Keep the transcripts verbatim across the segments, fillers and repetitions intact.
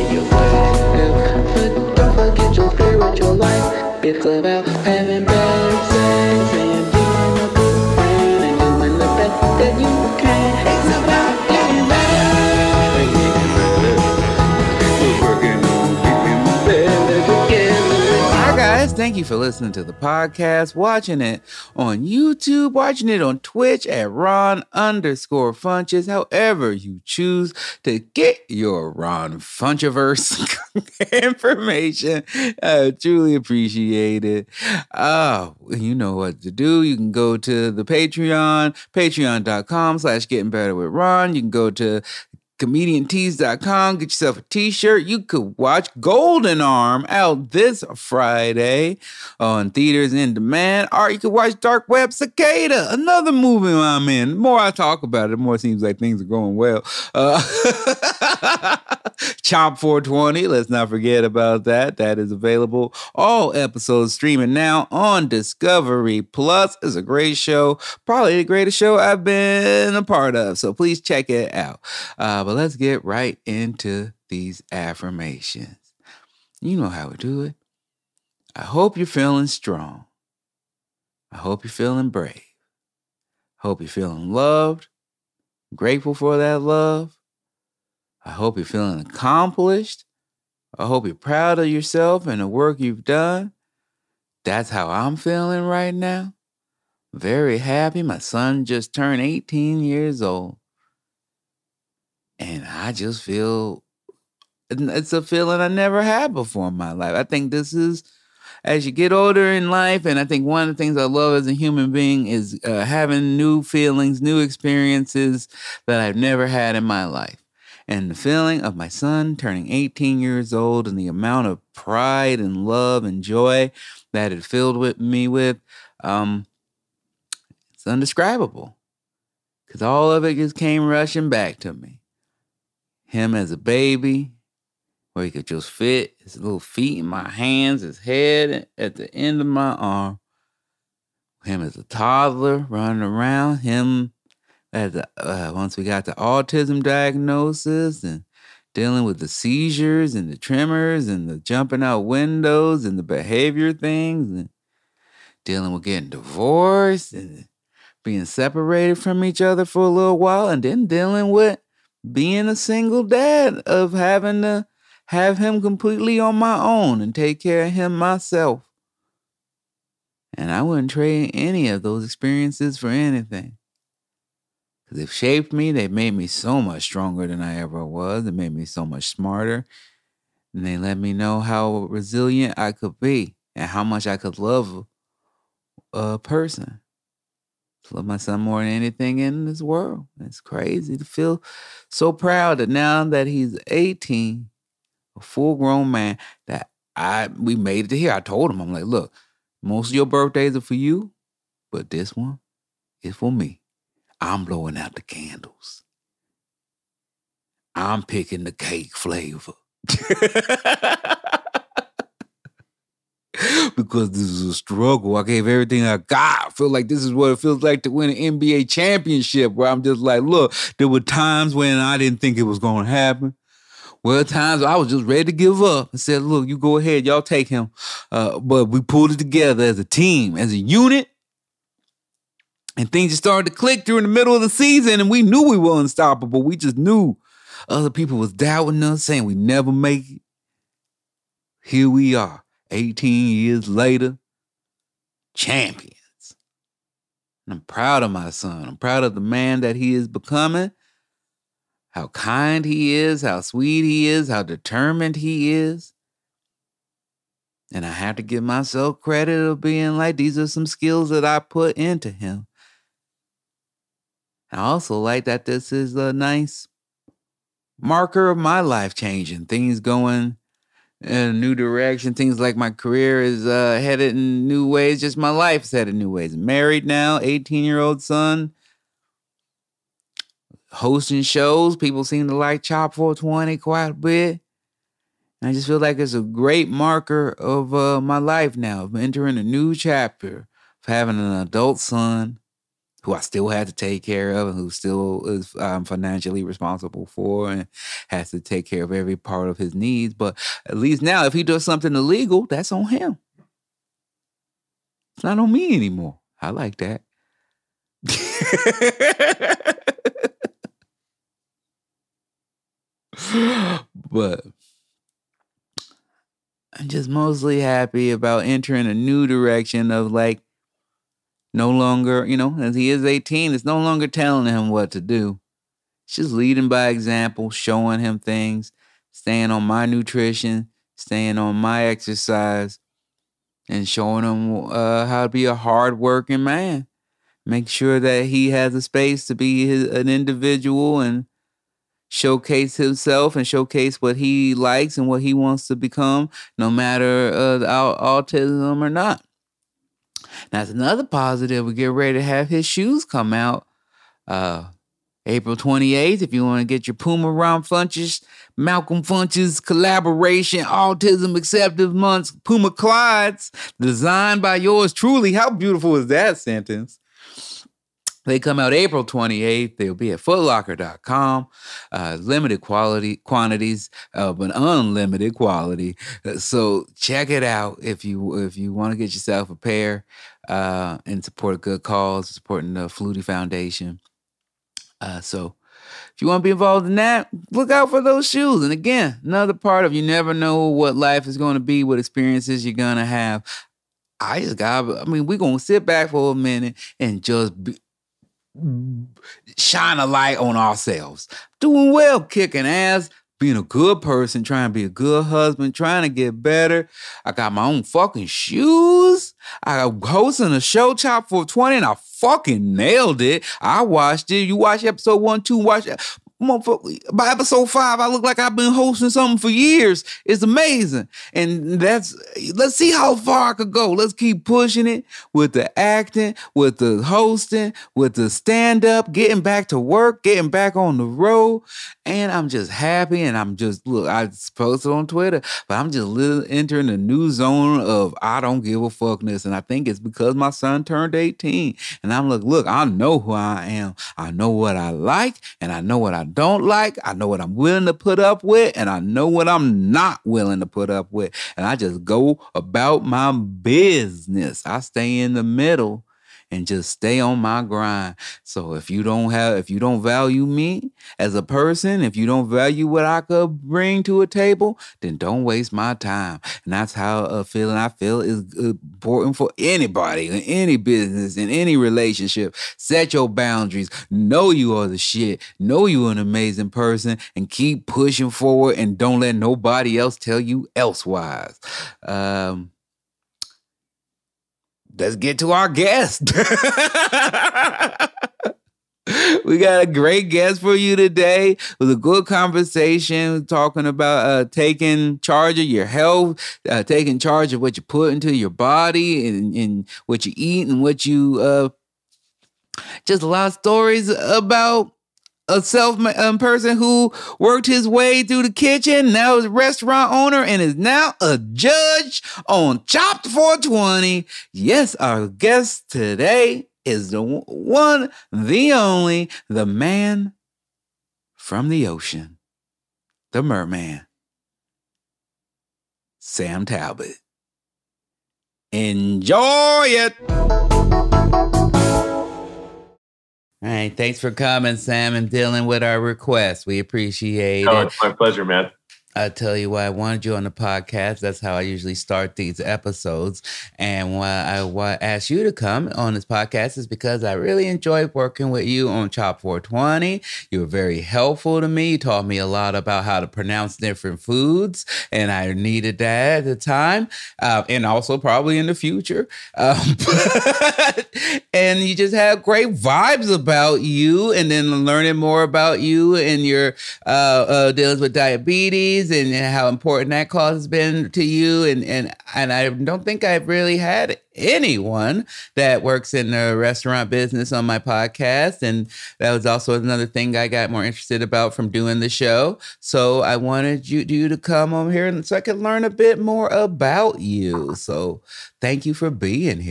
your way. But don't forget your spiritual life. It's about having better sex and being a good friend and doing the best that you can. It's about getting better. We're working on getting better together. Hi guys, thank you for listening to the podcast, watching it on YouTube, watching it on Twitch at Ron underscore Funches, however you choose to get your Ron Funchiverse information. I truly appreciate it. Oh, you know what to do. You can go to the Patreon, patreon.com slash getting better with Ron. You can go to comedian tees dot com, get yourself a t-shirt. You could watch Golden Arm out this Friday on theaters in demand, or you could watch Dark Web Cicada, another movie I'm in. The more I talk about it, the more it seems like things are going well. Uh, Chomp four twenty, let's not forget about that. That is available. All episodes streaming now on Discovery Plus. It's a great show, probably the greatest show I've been a part of, so please check it out. Uh, but let's get right into these affirmations. You know how we do it. I hope you're feeling strong. I hope you're feeling brave. I hope you're feeling loved, grateful for that love. I hope you're feeling accomplished. I hope you're proud of yourself and the work you've done. That's how I'm feeling right now. Very happy. My son just turned eighteen years old. And I just feel, it's a feeling I never had before in my life. I think this is, as you get older in life, and I think one of the things I love as a human being is uh, having new feelings, new experiences that I've never had in my life. And the feeling of my son turning eighteen years old and the amount of pride and love and joy that it filled with me with, um, it's indescribable. Because all of it just came rushing back to me. Him as a baby, where he could just fit his little feet in my hands, his head at the end of my arm. Him as a toddler running around. Him as a, uh, once we got the autism diagnosis and dealing with the seizures and the tremors and the jumping out windows and the behavior things and dealing with getting divorced and being separated from each other for a little while and then dealing with being a single dad, of having to have him completely on my own and take care of him myself. And I wouldn't trade any of those experiences for anything. Because they've shaped me. They've made me so much stronger than I ever was. They made me so much smarter. And they let me know how resilient I could be and how much I could love a person. Love my son more than anything in this world. It's crazy to feel so proud that now that he's eighteen, a full-grown man, that I we made it to here. I told him, I'm like, look, most of your birthdays are for you, but this one is for me. I'm blowing out the candles. I'm picking the cake flavor. Because this is a struggle. I gave everything I got. I feel like this is what it feels like to win an N B A championship, where I'm just like, look, there were times when I didn't think it was going to happen. Well, times I was just ready to give up and said, look, you go ahead, y'all take him. Uh, but we pulled it together as a team, as a unit. And things just started to click during the middle of the season, and we knew we were unstoppable. We just knew other people was doubting us, saying we never make it. Here we are. eighteen years later, champions. And I'm proud of my son. I'm proud of the man that he is becoming, how kind he is, how sweet he is, how determined he is. And I have to give myself credit of being like, these are some skills that I put into him. I also like that this is a nice marker of my life changing, things going in a new direction. Things like my career is uh, headed in new ways. Just my life's headed in new ways. Married now, eighteen-year-old son. Hosting shows. People seem to like Chop four twenty quite a bit. And I just feel like it's a great marker of uh, my life now, of entering a new chapter, of having an adult son, who I still had to take care of and who still is um, financially responsible for and has to take care of every part of his needs. But at least now, if he does something illegal, that's on him. It's not on me anymore. I like that. But I'm just mostly happy about entering a new direction of like, no longer, you know, as he is eighteen, it's no longer telling him what to do. It's just leading by example, showing him things, staying on my nutrition, staying on my exercise, and showing him uh, how to be a hardworking man. Make sure that he has a space to be his, an individual and showcase himself and showcase what he likes and what he wants to become, no matter uh, autism or not. That's another positive. We get ready to have his shoes come out uh, April twenty-eighth. If you want to get your Puma Ron Funches, Malcolm Funches collaboration, Autism Acceptance Months, Puma Clydes, designed by yours truly. How beautiful is that sentence? They come out April twenty-eighth. They'll be at foot locker dot com. Uh, limited quality quantities, uh, but unlimited quality. Uh, so check it out if you if you want to get yourself a pair uh, and support a good cause, supporting the Flutie Foundation. Uh, so if you want to be involved in that, look out for those shoes. And again, another part of you never know what life is going to be, what experiences you're going to have. I just got, I mean, we're going to sit back for a minute and just be, shine a light on ourselves. Doing well, kicking ass, being a good person, trying to be a good husband, trying to get better. I got my own fucking shoes. I got hosting a show, Chop four twenty, and I fucking nailed it. I watched it. You watch episode one, two, watch it. By episode five, I look like I've been hosting something for years. It's amazing. And that's, let's see how far I could go. Let's keep pushing it with the acting, with the hosting, with the stand-up, getting back to work, getting back on the road. And I'm just happy. And I'm just, look, I posted on Twitter, but I'm just little, entering a new zone of I don't give a fuckness. And I think it's because my son turned eighteen. And I'm like, look, I know who I am. I know what I like, and I know what I don't like. I know what I'm willing to put up with, and I know what I'm not willing to put up with. And I just go about my business. I stay in the middle and just stay on my grind. So if you don't have, if you don't value me as a person, if you don't value what I could bring to a table, then don't waste my time. And that's how a feeling I feel is important for anybody, in any business, in any relationship. Set your boundaries. Know you are the shit. Know you're an amazing person, and keep pushing forward, and don't let nobody else tell you elsewise. Um, Let's get to our guest. We got a great guest for you today with a good conversation talking about uh, taking charge of your health, uh, taking charge of what you put into your body and, and what you eat and what you, uh, just a lot of stories about a self um, person who worked his way through the kitchen, now is a restaurant owner, and is now a judge on Chopped four twenty. Yes, our guest today is the one, the only, the man from the ocean, the merman, Sam Talbot. Enjoy it. All right, thanks for coming, Sam, and dealing with our request. We appreciate oh, it. It's my pleasure, man. I tell you why I wanted you on the podcast. That's how I usually start these episodes. And why I why I asked you to come on this podcast is because I really enjoyed working with you on Chop four twenty. You were very helpful to me. You taught me a lot about how to pronounce different foods, and I needed that at the time, uh, and also probably in the future. Um, but, and you just had great vibes about you, and then learning more about you and your uh, uh, dealings with diabetes and how important that cause has been to you. And, and, and I don't think I've really had anyone that works in the restaurant business on my podcast. And that was also another thing I got more interested about from doing the show. So I wanted you, you to come over here and so I could learn a bit more about you. So thank you for being here.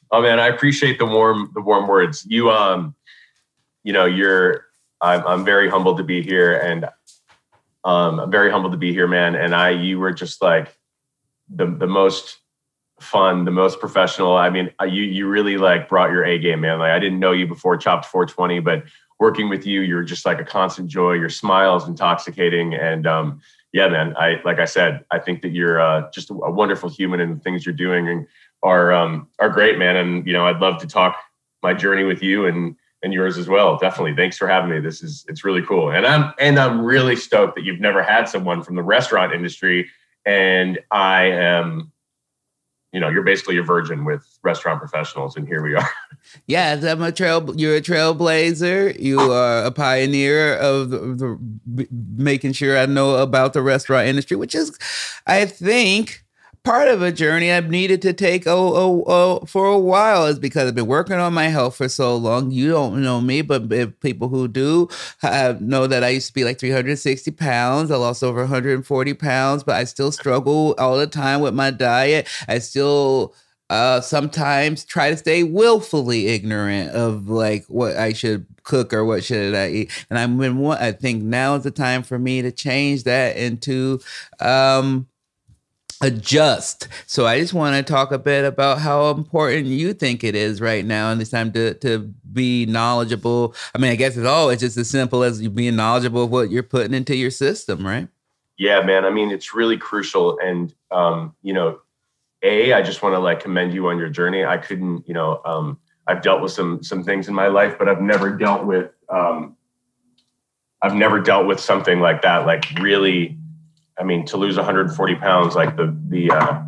Oh man, I appreciate the warm, the warm words. You, um, you know, you're, I'm, I'm very humbled to be here, and um, I'm very humbled to be here, man. And I, you were just like the the most fun, the most professional. I mean, you you really like brought your A game, man. Like I didn't know you before Chopped four twenty, but working with you, you're just like a constant joy. Your smile is intoxicating, and um, yeah, man. I like I said, I think that you're uh, just a, a wonderful human, and the things you're doing and are um, are great, man. And you know, I'd love to talk my journey with you and and yours as well. Definitely. Thanks for having me. This is it's really cool, and I'm and I'm really stoked that you've never had someone from the restaurant industry, and I am. You know, you're basically a virgin with restaurant professionals, and here we are. Yeah, I'm a trail. You're a trailblazer. You are a pioneer of the, the, b- making sure I know about the restaurant industry, which is, I think, part of a journey I've needed to take oh, oh, oh, for a while, is because I've been working on my health for so long. You don't know me, but if people who do have, know that I used to be like three hundred sixty pounds. I lost over one hundred forty pounds, but I still struggle all the time with my diet. I still uh, sometimes try to stay willfully ignorant of like what I should cook or what should I eat. And I'm in one, I think now is the time for me to change that into um, adjust. So I just want to talk a bit about how important you think it is right now in this time to to be knowledgeable. I mean, I guess it's all it's just as simple as you being knowledgeable of what you're putting into your system, right? Yeah, man. I mean, it's really crucial. And um, you know, A, I just want to like commend you on your journey. I couldn't, you know, um, I've dealt with some some things in my life, but I've never dealt with um, I've never dealt with something like that. Like really. I mean, to lose one hundred forty pounds, like the the, uh,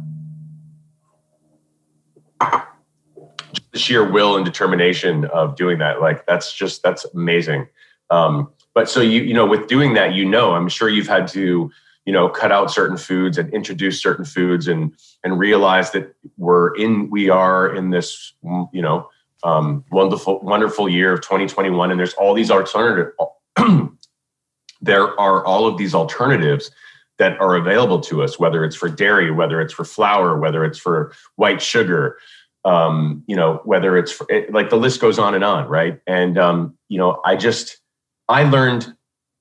the sheer will and determination of doing that, like that's just that's amazing. Um, but so you you know, with doing that, you know, I'm sure you've had to you know cut out certain foods and introduce certain foods and and realize that we're in we are in this you know um, wonderful wonderful year of twenty twenty-one, and there's all these alternative. There are all of these alternatives that are available to us, whether it's for dairy, whether it's for flour, whether it's for white sugar, um, you know, whether it's for, it, like the list goes on and on, right? And, um, you know, I just, I learned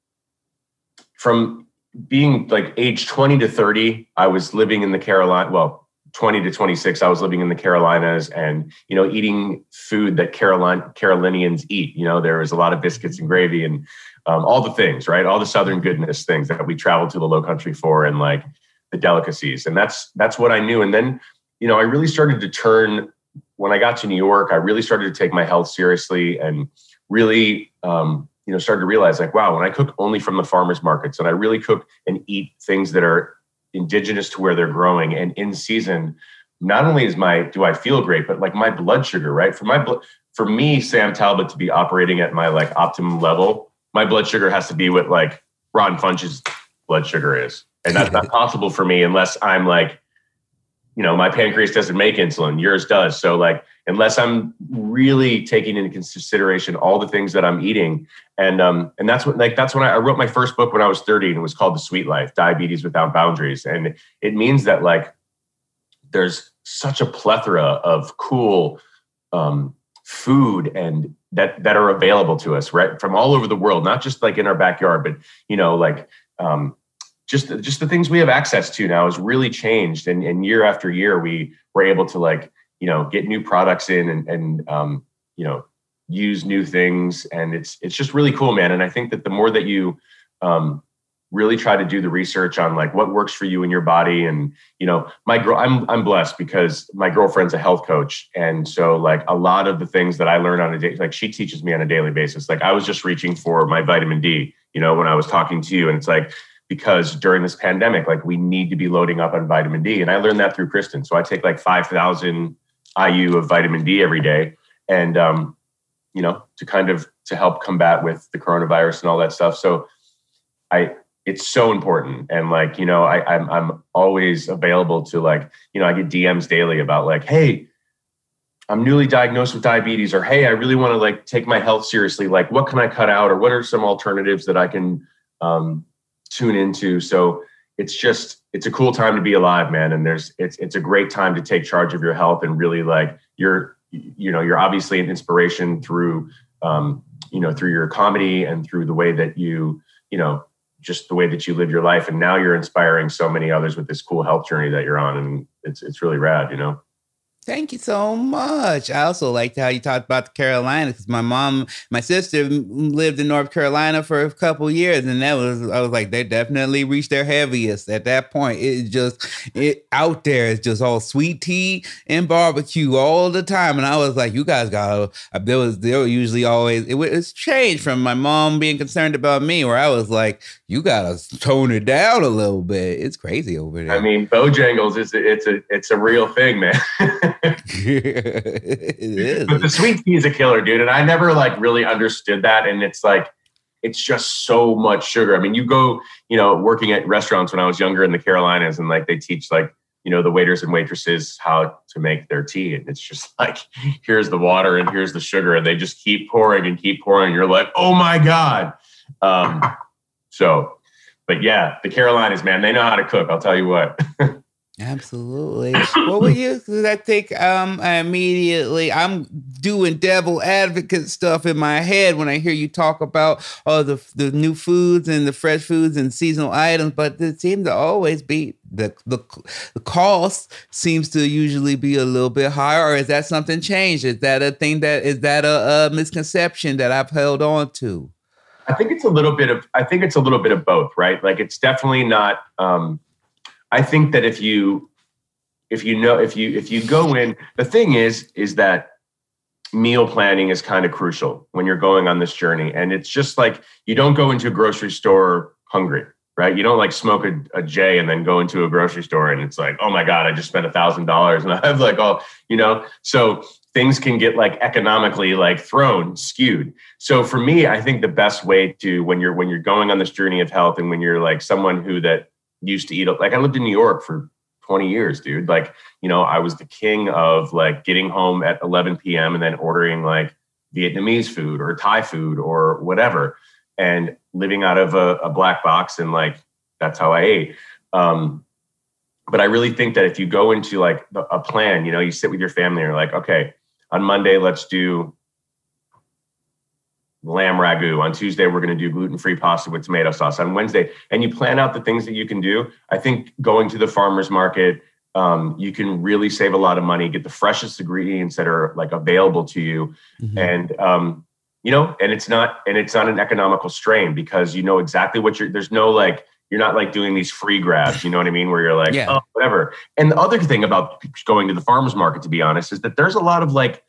from being like age twenty to thirty, I was living in the Carolina, well, twenty to twenty-six, I was living in the Carolinas and, you know, eating food that Caroline, Carolinians eat. You know, there was a lot of biscuits and gravy and Um, all the things, right? All the Southern goodness things that we traveled to the Low Country for, and like the delicacies. And that's that's what I knew. And then, you know, I really started to turn when I got to New York. I really started to take my health seriously, and really, um, you know, started to realize like, wow, when I cook only from the farmers markets, and I really cook and eat things that are indigenous to where they're growing and in season. Not only is my do I feel great, but like my blood sugar, right? For my blood, for me, Sam Talbot, to be operating at my like optimum level. My blood sugar has to be what like Rotten Funch's blood sugar is. And that's not possible for me unless I'm like, you know, my pancreas doesn't make insulin, yours does. So like, unless I'm really taking into consideration all the things that I'm eating. And, um, and that's what, like, that's when I, I wrote my first book when I was thirty, and it was called The Sweet Life, Diabetes Without Boundaries. And it means that like, there's such a plethora of cool, um, food and that that are available to us, right, from all over the world, not just like in our backyard, but you know, like um, just just the things we have access to now has really changed. And, and year after year, we were able to like you know get new products in and and um, you know use new things, and it's it's just really cool, man. And I think that the more that you um, really try to do the research on like what works for you in your body. And, you know, my girl, I'm, I'm blessed because my girlfriend's a health coach. And so like a lot of the things that I learn on a day, like she teaches me on a daily basis. Like I was just reaching for my vitamin D, you know, when I was talking to you, and it's like, because during this pandemic, like we need to be loading up on vitamin D. And I learned that through Kristen. So I take like five thousand I U of vitamin D every day. And, um, you know, to kind of, to help combat with the coronavirus and all that stuff. So I, it's so important. And like, you know, I, I'm, I'm always available to like, you know, I get D Ms daily about like, hey, I'm newly diagnosed with diabetes, or, hey, I really want to like take my health seriously. Like, what can I cut out? Or what are some alternatives that I can um, tune into? So it's just, it's a cool time to be alive, man. And there's, it's, it's a great time to take charge of your health and really like you're, you know, you're obviously an inspiration through, um, you know, through your comedy and through the way that you, you know, just the way that you live your life. And now you're inspiring so many others with this cool health journey that you're on. And it's, it's really rad, you know? Thank you so much. I also liked how you talked about the Carolinas, because my mom, my sister lived in North Carolina for a couple years, and that was, I was like, they definitely reached their heaviest at that point. It just, it out there is just all sweet tea and barbecue all the time. And I was like, you guys got, there was, there were usually always, it was changed from my mom being concerned about me, where I was like, you gotta tone it down a little bit. It's crazy over there. I mean, Bojangles is, it's a, it's a real thing, man. It is. But the sweet tea is a killer, dude. And I never like really understood that. And it's like, it's just so much sugar. I mean, you go, you know, working at restaurants when I was younger in the Carolinas, and like they teach like, you know, the waiters and waitresses how to make their tea. And it's just like, here's the water and here's the sugar. And they just keep pouring and keep pouring. And you're like, oh my God. Um, so, but yeah, the Carolinas, man, they know how to cook. I'll tell you what. Absolutely. What were you? Because I think um, I immediately, I'm doing devil advocate stuff in my head when I hear you talk about all the the new foods and the fresh foods and seasonal items, but it seems to always be the the the cost seems to usually be a little bit higher. Or is that something changed? Is that a thing that is that a, a misconception that I've held on to? I think it's a little bit of, I think it's a little bit of both, right? Like it's definitely not, um, I think that if you, if you know, if you, if you go in, the thing is, is that meal planning is kind of crucial when you're going on this journey. And it's just like, you don't go into a grocery store hungry, right? You don't like smoke a, a J and then go into a grocery store and it's like, oh my God, I just spent a thousand dollars and I have like, oh, you know, so things can get like economically like thrown, skewed. So for me, I think the best way to, when you're, when you're going on this journey of health and when you're like someone who that used to eat, like I lived in New York for twenty years, dude. Like, you know, I was the king of like getting home at eleven p.m. and then ordering like Vietnamese food or Thai food or whatever, and living out of a, a black box. And like, that's how I ate. Um, but I really think that if you go into like a plan, you know, you sit with your family and you're like, okay, on Monday, let's do lamb ragu. On Tuesday, we're going to do gluten-free pasta with tomato sauce. On Wednesday, and you plan out the things that you can do. I think going to the farmer's market, um, you can really save a lot of money, get the freshest ingredients that are like available to you. Mm-hmm. And, um, you know, and it's not, and it's not an economical strain because you know exactly what you're, there's no like, you're not like doing these free grabs, you know what I mean? Where you're like, yeah. oh, whatever. And the other thing about going to the farmer's market, to be honest, is that there's a lot of like,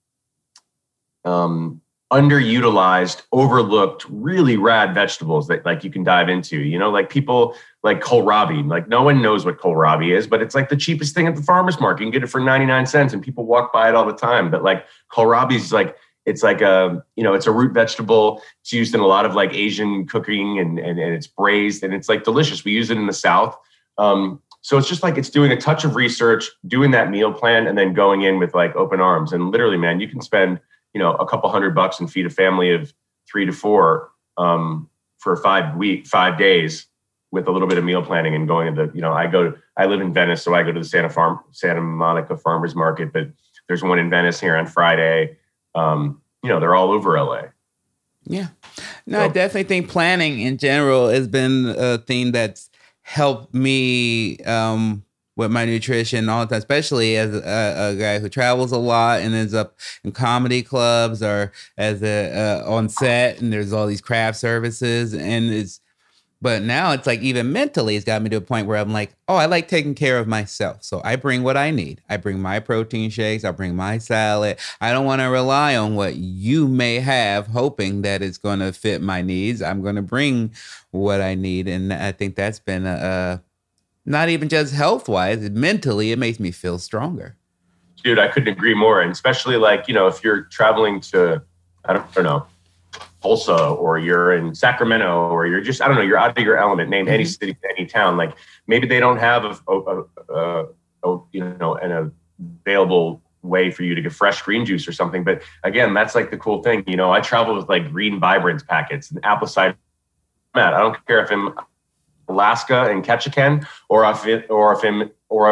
um, underutilized, overlooked, really rad vegetables that like you can dive into, you know, like people like kohlrabi, like no one knows what kohlrabi is, but it's like the cheapest thing at the farmer's market. You can get it for ninety-nine cents and people walk by it all the time. But like kohlrabi is like, it's like a, you know, it's a root vegetable. It's used in a lot of like Asian cooking and, and, and it's braised and it's like delicious. We use it in the South. Um, so it's just like, it's doing a touch of research, doing that meal plan and then going in with like open arms. And literally, man, you can spend, you know, a couple hundred bucks and feed a family of three to four um, for five week, five days with a little bit of meal planning and going to the, you know, I go, I live in Venice, so I go to the Santa Farm, Santa Monica Farmers Market, but there's one in Venice here on Friday. Um, you know, they're all over L A. Yeah. No, so, I definitely think planning in general has been a thing that's helped me um, with my nutrition all the time, especially as a, a guy who travels a lot and ends up in comedy clubs or as a uh, on set, and there's all these craft services, and it's. But now it's like even mentally, it's got me to a point where I'm like, oh, I like taking care of myself. So I bring what I need. I bring my protein shakes. I bring my salad. I don't want to rely on what you may have, hoping that it's going to fit my needs. I'm going to bring what I need. And I think that's been a, a not even just health-wise, mentally, it makes me feel stronger. Dude, I couldn't agree more. And especially like, you know, if you're traveling to, I don't, I don't know, Tulsa or you're in Sacramento or you're just, I don't know, you're out of your element, name mm-hmm. any city, any town. Like maybe they don't have a, a, a, a you know, an available way for you to get fresh green juice or something. But again, that's like the cool thing. You know, I travel with like green Vibrance packets and apple cider. I don't care if I'm Alaska and Ketchikan or if it, or if I'm, or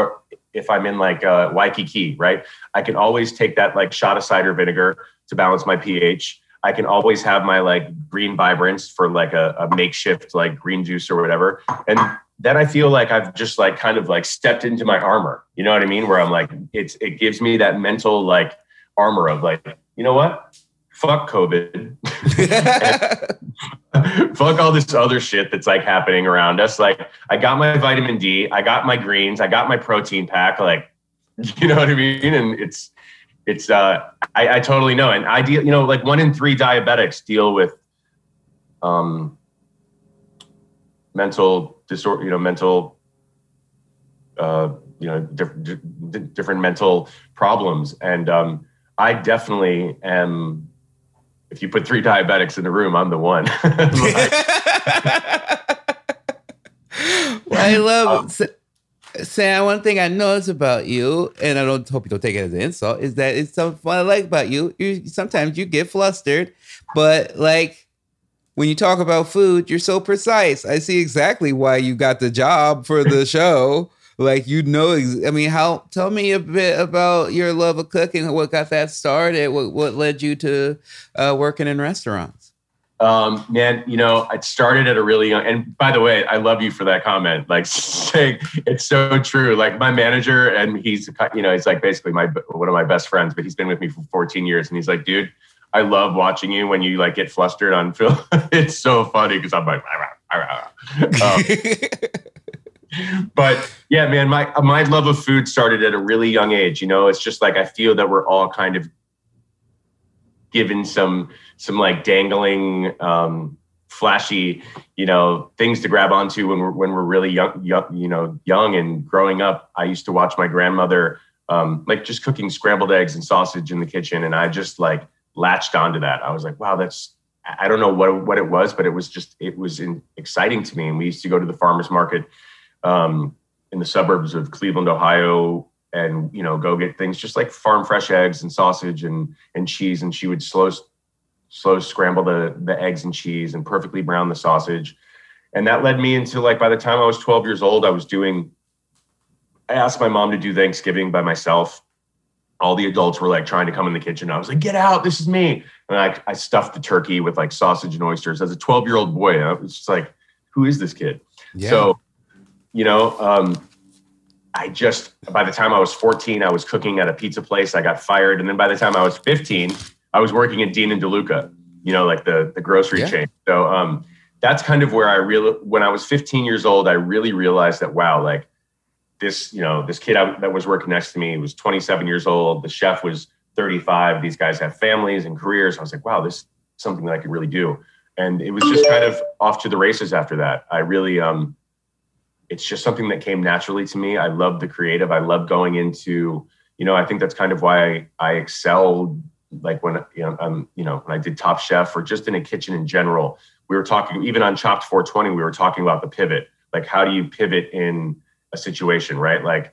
if I'm in like uh, Waikiki, right? I can always take that like shot of cider vinegar to balance my pH. I can always have my like green vibrance for like a, a makeshift like green juice or whatever. And then I feel like I've just like kind of like stepped into my armor. You know what I mean? Where I'm like, it's it gives me that mental like armor of like, you know what? Fuck COVID. Fuck all this other shit that's like happening around us. Like I got my vitamin D, I got my greens, I got my protein pack. Like, you know what I mean? And it's, it's, uh, I, I totally know. And I deal, you know, like one in three diabetics deal with, um, mental disorder, you know, mental, uh, you know, diff- di- different mental problems. And, um, I definitely am. If you put three diabetics in the room, I'm the one. Like, well, I love um, Sam. One thing I notice about you, and I don't hope you don't take it as an insult, is that it's something fun I like about you. You sometimes you get flustered, but like when you talk about food, you're so precise. I see exactly why you got the job for the show. Like, you know, I mean, how, tell me a bit about your love of cooking, what got that started, what, what led you to uh, working in restaurants? Um, man, you know, I started at a really young, and by the way, I love you for that comment. Like saying it's so true. Like my manager, and he's, you know, he's like basically my, one of my best friends, but he's been with me for fourteen years. And he's like, dude, I love watching you when you like get flustered on film. It's so funny because I'm like, um, but yeah, man, my, my love of food started at a really young age. You know, it's just like, I feel that we're all kind of given some, some like dangling, um, flashy, you know, things to grab onto when we're, when we're really young, young, you know, young and growing up. I used to watch my grandmother, um, like just cooking scrambled eggs and sausage in the kitchen. And I just like latched onto that. I was like, wow, that's, I don't know what, what it was, but it was just, it was in, exciting to me. And we used to go to the farmer's market, um, in the suburbs of Cleveland, Ohio, and, you know, go get things just like farm fresh eggs and sausage and, and cheese. And she would slow, slow scramble the, the eggs and cheese and perfectly brown the sausage. And that led me into like, by the time I was twelve years old, I was doing, I asked my mom to do Thanksgiving by myself. All the adults were like trying to come in the kitchen. I was like, get out, this is me. And I, I stuffed the turkey with like sausage and oysters as a twelve year old boy. I was just like, who is this kid? Yeah. So, you know, um, I just, by the time I was fourteen, I was cooking at a pizza place. I got fired. And then by the time I was fifteen, I was working at Dean and DeLuca, you know, like the, the grocery yeah. chain. So um, that's kind of where I really, when I was fifteen years old, I really realized that, wow, like this, you know, this kid that was working next to me was twenty-seven years old. The chef was thirty-five. These guys have families and careers. I was like, wow, this is something that I could really do. And it was just kind of off to the races after that. I really, um, it's just something that came naturally to me. I love the creative. I love going into, you know, I think that's kind of why I, I excelled. Like when, you know, um, you know, when I did Top Chef or just in a kitchen in general, we were talking, even on Chopped four twenty, we were talking about the pivot. Like, how do you pivot in a situation, right? Like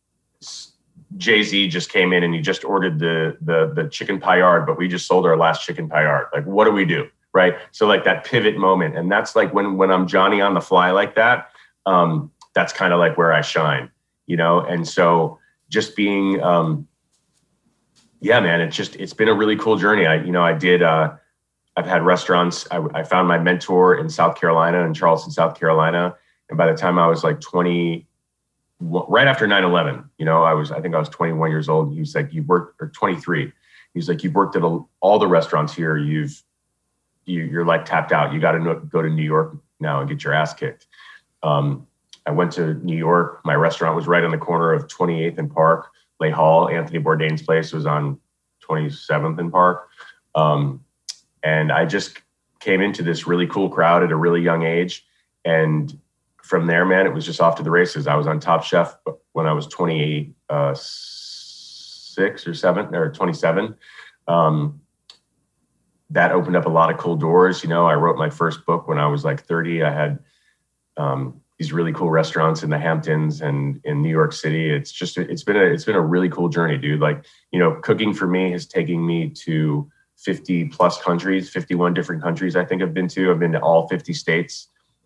Jay-Z just came in and he just ordered the, the, the chicken paillard, but we just sold our last chicken paillard. Like, what do we do? Right. So like that pivot moment. And that's like when, when I'm Johnny on the fly like that, um, that's kind of like where I shine, you know? And so just being, um, yeah, man, it's just, it's been a really cool journey. I, you know, I did, uh, I've had restaurants. I, I found my mentor in South Carolina, in Charleston, South Carolina. And by the time I was like twenty, right after nine eleven, you know, I was, I think I was twenty-one years old. He was like, you've worked, or twenty-three. He's like, you've worked at a, all the restaurants here. You've, you, you're like tapped out. You got to go to New York now and get your ass kicked. Um, I went to New York. My restaurant was right on the corner of twenty-eighth and Park. Lay Hall, Anthony Bourdain's place, was on twenty-seventh and Park. Um, and I just came into this really cool crowd at a really young age. And from there, man, it was just off to the races. I was on Top Chef when I was twenty-six or seven or twenty-seven. Um, that opened up a lot of cool doors. You know, I wrote my first book when I was like thirty. I had, um, these really cool restaurants in the Hamptons and in New York City. It's just, it's been a, it's been a really cool journey, dude. Like, you know, cooking for me has taken me to fifty plus countries, fifty-one different countries. I think I've been to, I've been to all fifty states.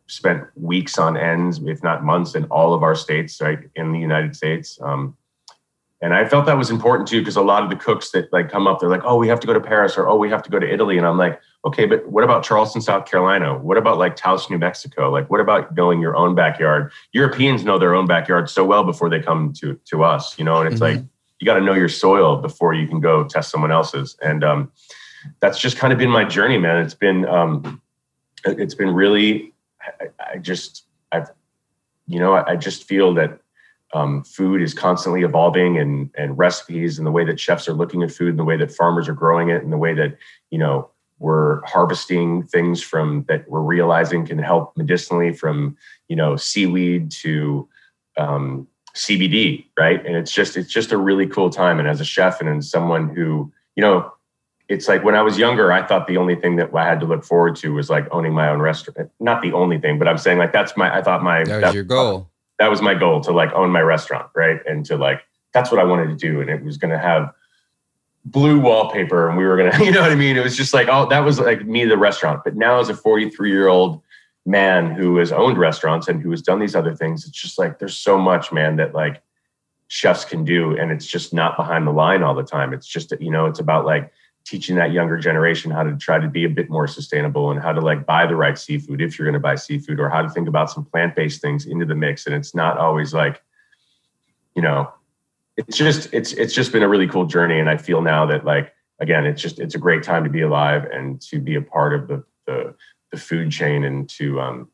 spent weeks on ends, if not months, in all of our states, right, in the United States. Um, and I felt that was important too, because a lot of the cooks that like come up, they're like, oh, we have to go to Paris, or oh, we have to go to Italy. And I'm like, okay, but what about Charleston, South Carolina? What about like Taos, New Mexico? Like, what about knowing your own backyard? Europeans know their own backyard so well before they come to, to us, you know, and it's mm-hmm. like, you got to know your soil before you can go test someone else's. And um, that's just kind of been my journey, man. It's been, um, it's been really, I, I just, I've, you know, I, I just feel that um, food is constantly evolving, and, and recipes, and the way that chefs are looking at food, and the way that farmers are growing it, and the way that, you know, we're harvesting things from that we're realizing can help medicinally, from, you know, seaweed to um, C B D, right? And it's just, it's just a really cool time. And as a chef and as someone who, you know, it's like when I was younger, I thought the only thing that I had to look forward to was like owning my own restaurant. Not the only thing, but I'm saying like, that's my, I thought my, that was that, your goal. That was my goal, to like own my restaurant. Right. And to like, that's what I wanted to do. And it was going to have blue wallpaper, and we were going to, you know what I mean? It was just like, oh, that was like me, the restaurant. But now as a forty-three year old man who has owned restaurants and who has done these other things, it's just like, there's so much, man, that like chefs can do. And it's just not behind the line all the time. It's just, you know, it's about like teaching that younger generation how to try to be a bit more sustainable, and how to like buy the right seafood if you're going to buy seafood, or how to think about some plant-based things into the mix. And it's not always like, you know, it's just, it's, it's just been a really cool journey. And I feel now that like, again, it's just, it's a great time to be alive and to be a part of the, the, the food chain, and to, um,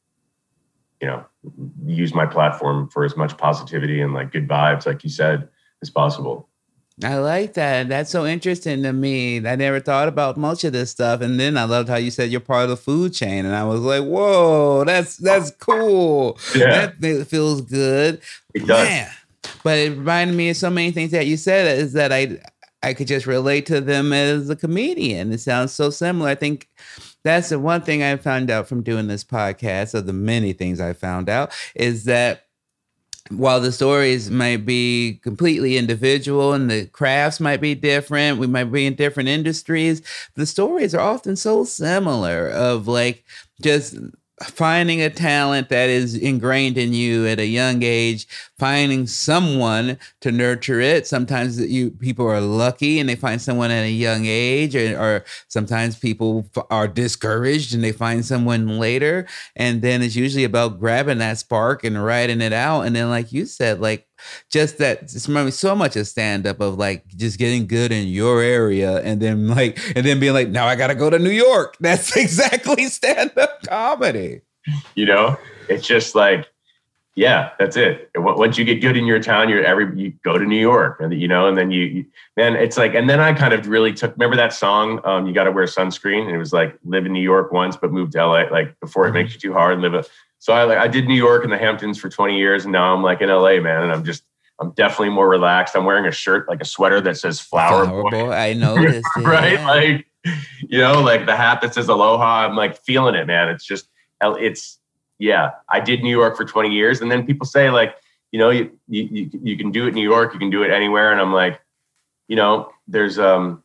you know, use my platform for as much positivity and like good vibes, like you said, as possible. I like that. That's so interesting to me. I never thought about much of this stuff. And then I loved how you said you're part of the food chain. And I was like, whoa, that's that's cool. Yeah. That feels good. It does. Man. But it reminded me of so many things that you said, is that I I could just relate to them as a comedian. It sounds so similar. I think that's the one thing I found out from doing this podcast, of the many things I found out, is that while the stories might be completely individual and the crafts might be different, we might be in different industries, the stories are often so similar, of like just finding a talent that is ingrained in you at a young age, finding someone to nurture it. Sometimes you people are lucky and they find someone at a young age, or, or sometimes people are discouraged and they find someone later. And then it's usually about grabbing that spark and writing it out. And then, like you said, like just that, it's reminded me so much of stand-up, of like just getting good in your area, and then like, and then being like, now I got to go to New York. That's exactly stand-up comedy. You know, it's just like, yeah, that's it. Once you get good in your town, you're every, you go to New York, you know, and then you, you man, it's like, and then I kind of really took, remember that song, um, You Got to Wear Sunscreen? And it was like, live in New York once, but move to L A, like before it makes you too hard, and live a, so I like, I did New York and the Hamptons for twenty years. And now I'm like in L A, man. And I'm just, I'm definitely more relaxed. I'm wearing a shirt, like a sweater that says Flower, Flower Boy. Boy. I noticed it. Right? Yeah. Like, you know, like the hat that says Aloha. I'm like feeling it, man. It's just, it's, yeah, I did New York for twenty years. And then people say like, you know, you, you, you can do it in New York, you can do it anywhere. And I'm like, you know, there's, um,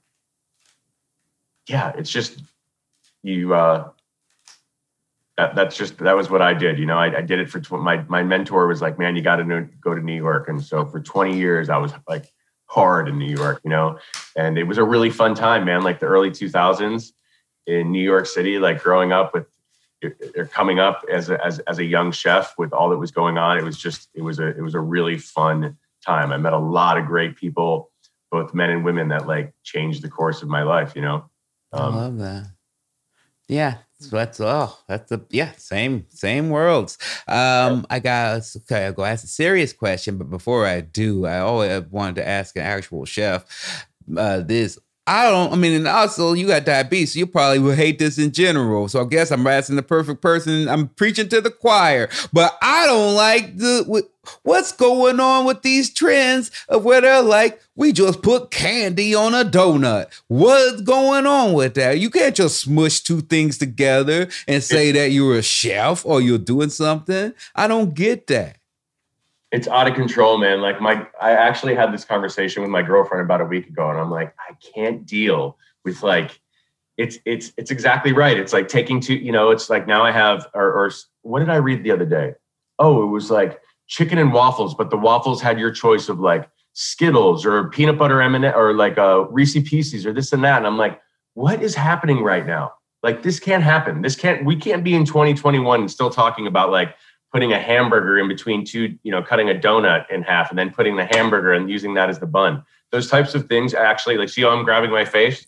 yeah, it's just, you, uh, That, that's just, that was what I did. You know, I, I did it for, tw- my, my mentor was like, man, you got to go to New York. And so for twenty years, I was like hard in New York, you know, and it was a really fun time, man. Like the early two thousands in New York City, like growing up with, or coming up as a, as, as a young chef with all that was going on. It was just, it was a, it was a really fun time. I met a lot of great people, both men and women, that like changed the course of my life, you know? Um, I love that. Yeah. So that's oh, that's the yeah, same same worlds. Um, I got okay. I'll go ask a serious question, but before I do, I always wanted to ask an actual chef uh, this. I don't. I mean, and also you got diabetes, so you probably would hate this in general. So I guess I'm asking the perfect person. I'm preaching to the choir, but I don't like the what's going on with these trends of where they're like, we just put candy on a donut. What's going on with that? You can't just smush two things together and say that you're a chef or you're doing something. I don't get that. It's out of control, man. Like my, I actually had this conversation with my girlfriend about a week ago, and I'm like, I can't deal with like, it's it's it's exactly right. It's like taking two, you know, it's like now I have, or, or what did I read the other day? Oh, it was like chicken and waffles, but the waffles had your choice of like Skittles or peanut butter M and M or like a Reese Pieces or this and that. And I'm like, what is happening right now? Like, this can't happen. This can't, we can't be in twenty twenty-one and still talking about like putting a hamburger in between two, you know, cutting a donut in half and then putting the hamburger and using that as the bun. Those types of things actually, like, see how I'm grabbing my face?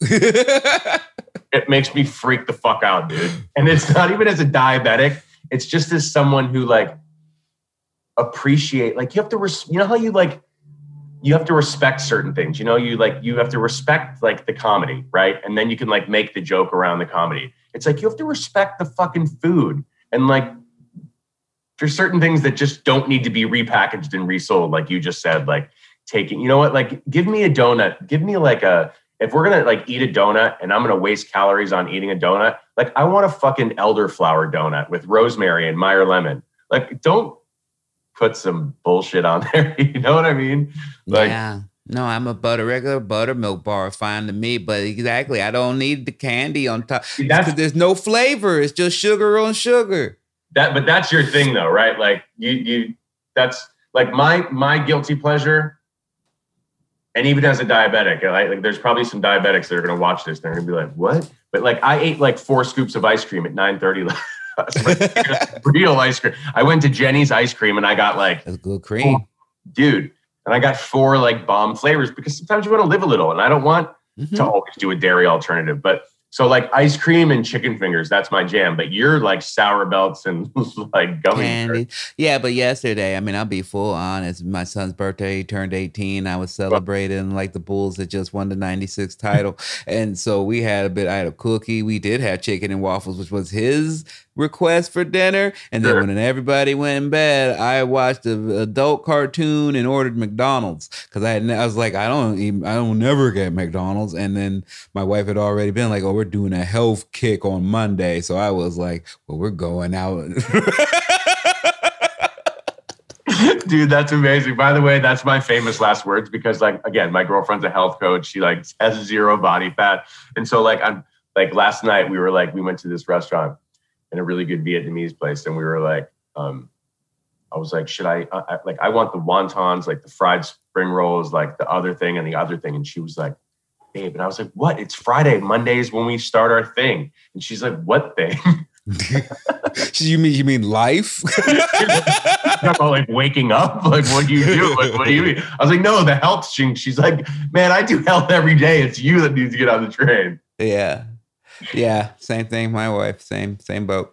It makes me freak the fuck out, dude. And it's not even as a diabetic. It's just as someone who like appreciate, like you have to, res- you know how you like, you have to respect certain things, you know, you like, you have to respect like the comedy, right? And then you can like make the joke around the comedy. It's like, you have to respect the fucking food. And like, there's certain things that just don't need to be repackaged and resold. Like you just said, like taking, you know what, like give me a donut, give me like a, if we're going to like eat a donut and I'm going to waste calories on eating a donut, like I want a fucking elderflower donut with rosemary and Meyer lemon. Like, don't put some bullshit on there. You know what I mean? Like, yeah. No, I'm a butter, regular buttermilk bar, fine to me. But exactly, I don't need the candy on top because there's no flavor. It's just sugar on sugar. That, but that's your thing though, right? Like you, you, that's like my, my guilty pleasure. And even as a diabetic, like, like there's probably some diabetics that are going to watch this. And they're going to be like, what? But like, I ate like four scoops of ice cream at nine thirty. Real ice cream. I went to Jenny's ice cream and I got like, that's good cream, oh, dude. And I got four like bomb flavors because sometimes you want to live a little and I don't want mm-hmm. to always do a dairy alternative. But so like ice cream and chicken fingers, that's my jam. But you're like sour belts and like gummy candy. Yeah, but yesterday, I mean, I'll be full honest. My son's birthday, he turned eighteen. I was celebrating like the Bulls that just won the ninety-six title. And so we had a bit, I had a cookie. We did have chicken and waffles, which was his request for dinner. And then sure. when everybody went in bed, I watched an adult cartoon and ordered McDonald's because I had, I was like, I don't even, I don't never get McDonald's. And then my wife had already been like, oh, we're doing a health kick on Monday. So I was like, well, we're going out. Dude, that's amazing. By the way, that's my famous last words because like, again, my girlfriend's a health coach. She like has zero body fat. And so like, I'm like last night we were like, we went to this restaurant in a really good Vietnamese place. And we were like, um, I was like, should I, I, like, I want the wontons, like the fried spring rolls, like the other thing and the other thing. And she was like, babe. And I was like, what? It's Friday. Monday is when we start our thing. And she's like, what thing? you mean, you mean life? About like waking up? Like, what do you do? Like, what do you mean? I was like, no, the health thing. She's like, man, I do health every day. It's you that needs to get on the train. Yeah. Yeah, same thing. My wife, same same boat.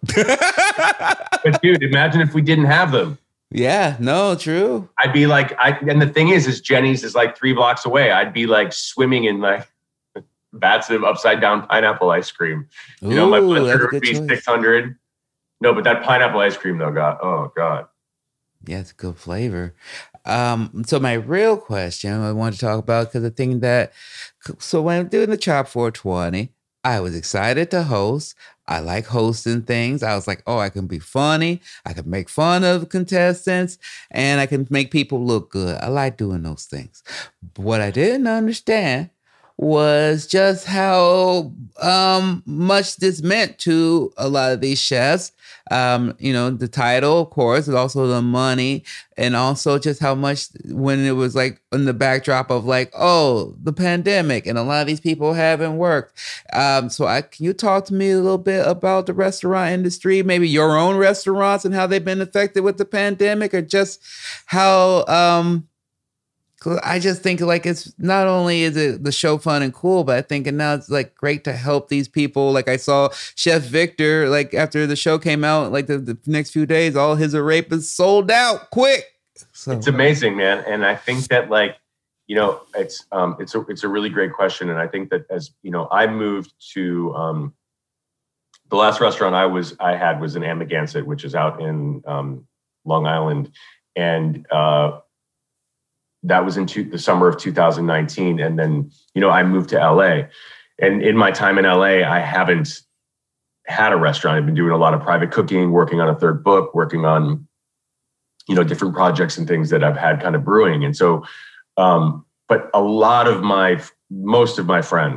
But dude, imagine if we didn't have them. Yeah, no, true. I'd be like, I and the thing is, is Jenny's is like three blocks away. I'd be like swimming in like vats of upside down pineapple ice cream. You Ooh, know, my blood sugar would be six hundred. No, but that pineapple ice cream though, God, oh God. Yeah, it's a good flavor. Um, so my real question I want to talk about because the thing that, so when I'm doing the Chop four twenty. I was excited to host. I like hosting things. I was like, oh, I can be funny. I can make fun of contestants and I can make people look good. I like doing those things. But what I didn't understand was just how um, much this meant to a lot of these chefs. Um, you know, the title, of course, and also the money, and also just how much when it was like in the backdrop of like, oh, the pandemic, and a lot of these people haven't worked. Um, so I can you talk to me a little bit about the restaurant industry, maybe your own restaurants and how they've been affected with the pandemic, or just how um I just think like it's not only is it the show fun and cool, but I think and now it's like great to help these people. Like I saw Chef Victor, like after the show came out, like the, the next few days, all his arepas sold out quick. So it's amazing, man. And I think that like, you know, it's um it's a it's a really great question. And I think that as you know, I moved to um the last restaurant I was I had was in Amagansett, which is out in um Long Island. And uh that was in two, the summer of two thousand nineteen. And then, you know, I moved to L A. And in my time in L A, I haven't had a restaurant. I've been doing a lot of private cooking, working on a third book, working on, you know, different projects and things that I've had kind of brewing. And so, um, but a lot of my, most of my friends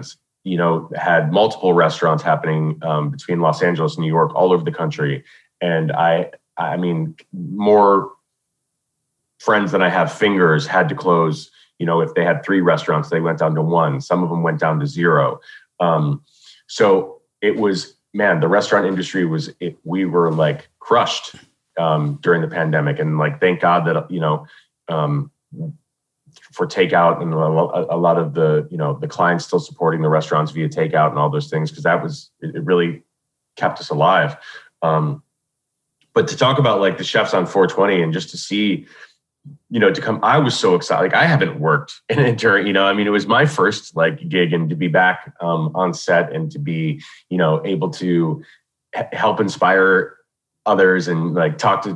you know, had multiple restaurants happening um, between Los Angeles and New York, all over the country. And I, I mean, more friends than I have fingers had to close. You know, if they had three restaurants, they went down to one. Some of them went down to zero. Um, so it was, man, the restaurant industry was, it, we were like crushed um, during the pandemic. And like, thank God that, you know, um, for takeout and a lot of the, you know, the clients still supporting the restaurants via takeout and all those things. Cause that was, it really kept us alive. Um, but to talk about like the chefs on four twenty and just to see, you know, to come, I was so excited. Like I haven't worked in it during, you know, I mean, it was my first like gig, and to be back um, on set and to be, you know, able to h- help inspire others and like talk to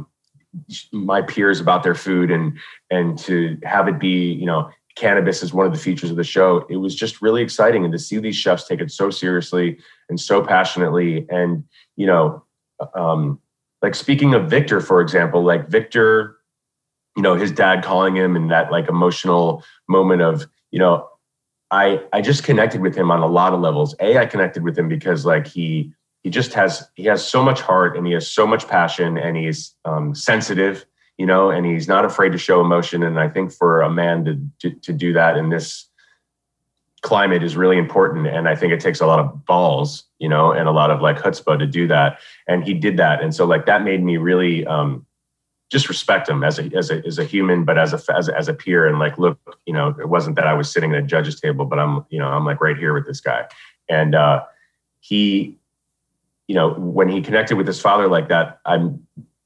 my peers about their food, and, and to have it be, you know, cannabis is one of the features of the show. It was just really exciting. And to see these chefs take it so seriously and so passionately. And, you know, um, like speaking of Victor, for example, like Victor, you know, his dad calling him and that like emotional moment of, you know, I, I just connected with him on a lot of levels. A, I connected with him because like he, he just has, he has so much heart and he has so much passion, and he's um, sensitive, you know, and he's not afraid to show emotion. And I think for a man to, to, to do that in this climate is really important. And I think it takes a lot of balls, you know, and a lot of like chutzpah to do that. And he did that. And so like, that made me really um, just respect him as a, as a, as a human, but as a, as a, as a peer. And like, look, you know, it wasn't that I was sitting at a judge's table, but I'm, you know, I'm like right here with this guy. And uh, he, you know, when he connected with his father like that, I'm,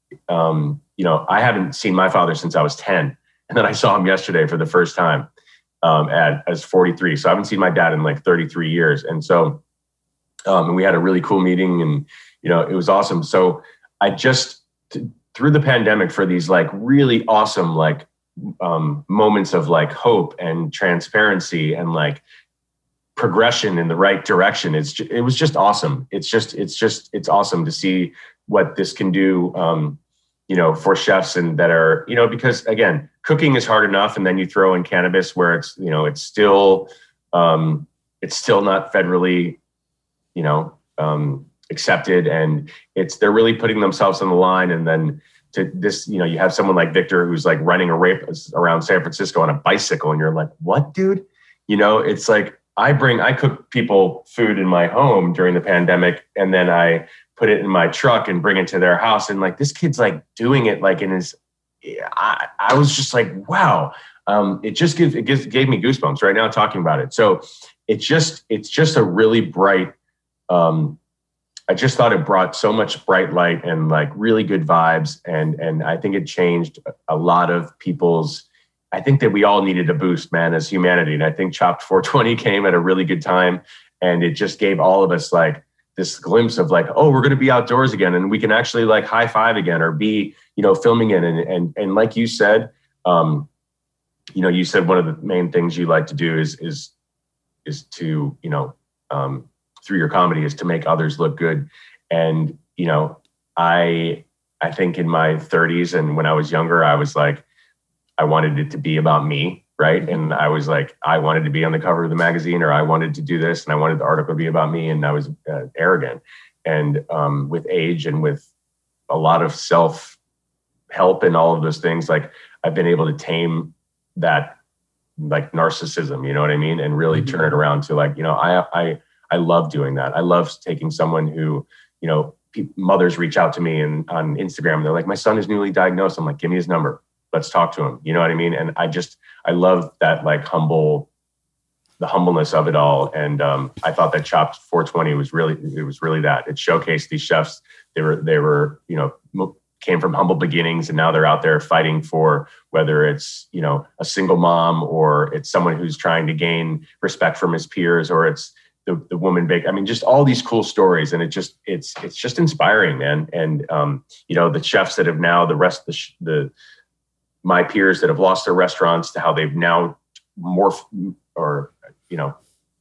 um, you know, I haven't seen my father since I was ten. And then I saw him yesterday for the first time um, at as forty-three. So I haven't seen my dad in like thirty-three years. And so, um, and we had a really cool meeting, and, you know, it was awesome. So I just, t- through the pandemic, for these like really awesome, like um, moments of like hope and transparency and like progression in the right direction. It's, it was just awesome. It's just, it's just, it's awesome to see what this can do, um, you know, for chefs, and that are, you know, because again, cooking is hard enough. And then you throw in cannabis where it's, you know, it's still, um, it's still not federally, you know, um, accepted, and it's, they're really putting themselves on the line. And then to this, you know, you have someone like Victor who's like running a race around San Francisco on a bicycle, and you're like, what, dude? You know, it's like, I bring, I cook people food in my home during the pandemic, and then I put it in my truck and bring it to their house. And like, this kid's like doing it like in his, I, I was just like, wow. Um, it just gives, it gives, gave me goosebumps right now talking about it. So it's just, it's just a really bright, um, I just thought it brought so much bright light and like really good vibes. And, and I think it changed a lot of people's, I think that we all needed a boost, man, as humanity. And I think Chopped four twenty came at a really good time. And it just gave all of us like this glimpse of like, oh, we're going to be outdoors again. And we can actually like high five again, or be, you know, filming it. And, and, and like you said, um, you know, you said one of the main things you like to do is, is, is to, you know, um, through your comedy is to make others look good. And, you know, I, I think in my thirties and when I was younger, I was like, I wanted it to be about me, right? And I was like, I wanted to be on the cover of the magazine, or I wanted to do this, and I wanted the article to be about me, and I was uh, arrogant. And um, with age and with a lot of self-help and all of those things, like I've been able to tame that like narcissism, you know what I mean? And really turn it around to like, you know, I I I love doing that. I love taking someone who, you know, pe- mothers reach out to me and on Instagram, and they're like, my son is newly diagnosed. I'm like, give me his number. Let's talk to him. You know what I mean? And I just, I love that like humble, the humbleness of it all. And um, I thought that Chopped four twenty was really, it was really that. It showcased these chefs. They were, they were, you know, came from humble beginnings, and now they're out there fighting for, whether it's, you know, a single mom, or it's someone who's trying to gain respect from his peers, or it's the, the woman bake. I mean, just all these cool stories. And it just, it's, it's just inspiring, man. And, um, you know, the chefs that have now, the rest of the, sh- the, my peers that have lost their restaurants, to how they've now morphed, or, you know,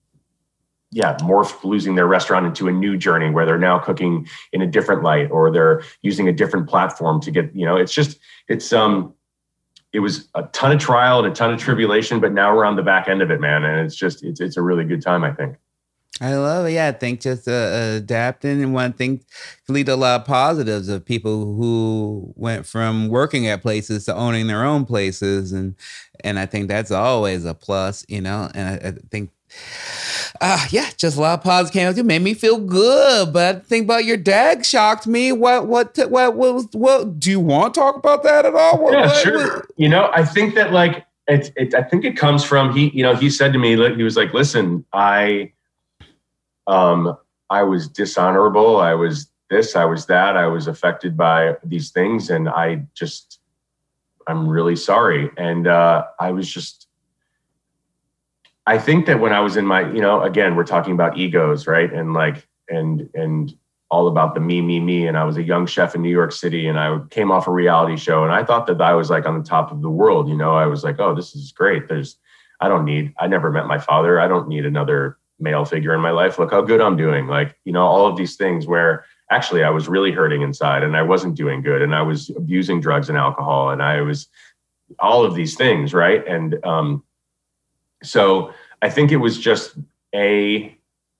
yeah, morphed losing their restaurant into a new journey where they're now cooking in a different light, or they're using a different platform to get, you know, it's just, it's, um, it was a ton of trial and a ton of tribulation, but now we're on the back end of it, man. And it's just, it's, it's a really good time, I think. I love it. Yeah, I think just uh, adapting and one thing can lead to a lot of positives of people who went from working at places to owning their own places, and and I think that's always a plus, you know. And I, I think, uh, yeah, just a lot of positives came out. It made me feel good. But I think about your dad shocked me. What what what what was what? Do you want to talk about that at all? What, yeah, what, sure. What? You know, I think that like it, it. I think it comes from he. You know, he said to me, he was like, "Listen, I." Um, I was dishonorable. I was this, I was that. I was affected by these things. And I just, I'm really sorry. And uh, I was just, I think that when I was in my, you know, again, we're talking about egos, right? And like, and, and all about the me, me, me. And I was a young chef in New York City and I came off a reality show and I thought that I was like on the top of the world. You know, I was like, oh, this is great. There's, I don't need, I never met my father. I don't need another male figure in my life. Look how good I'm doing. Like, you know, all of these things where actually I was really hurting inside and I wasn't doing good and I was abusing drugs and alcohol and I was all of these things. Right. And um, so I think it was just a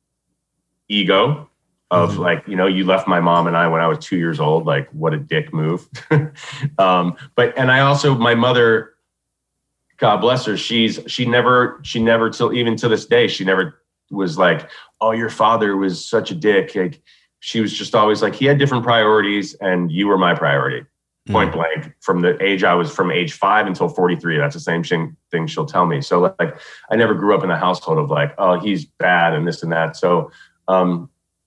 ego of mm-hmm. like, you know, you left my mom and I when I was two years old, like what a dick move. um, but, and I also, my mother, God bless her. She's, she never, she never till even to this day, she never was like, oh, your father was such a dick. Like she was just always like, he had different priorities and you were my priority. Mm. Point blank. From the age I was from age five until forty-three. That's the same thing she'll tell me. So like, I never grew up in a household of like, oh, he's bad and this and that. So, um,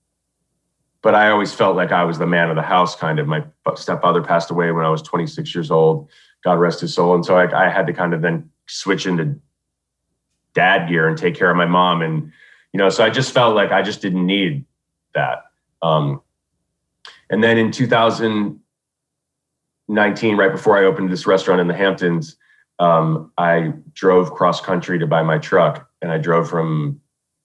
but I always felt like I was the man of the house kind of. My stepfather passed away when I was twenty-six years old, God rest his soul. And so I, I had to kind of then switch into dad gear and take care of my mom. And, you know, so I just felt like I just didn't need that. Um, and then in two thousand nineteen, right before I opened this restaurant in the Hamptons, um, I drove cross country to buy my truck. And I drove from,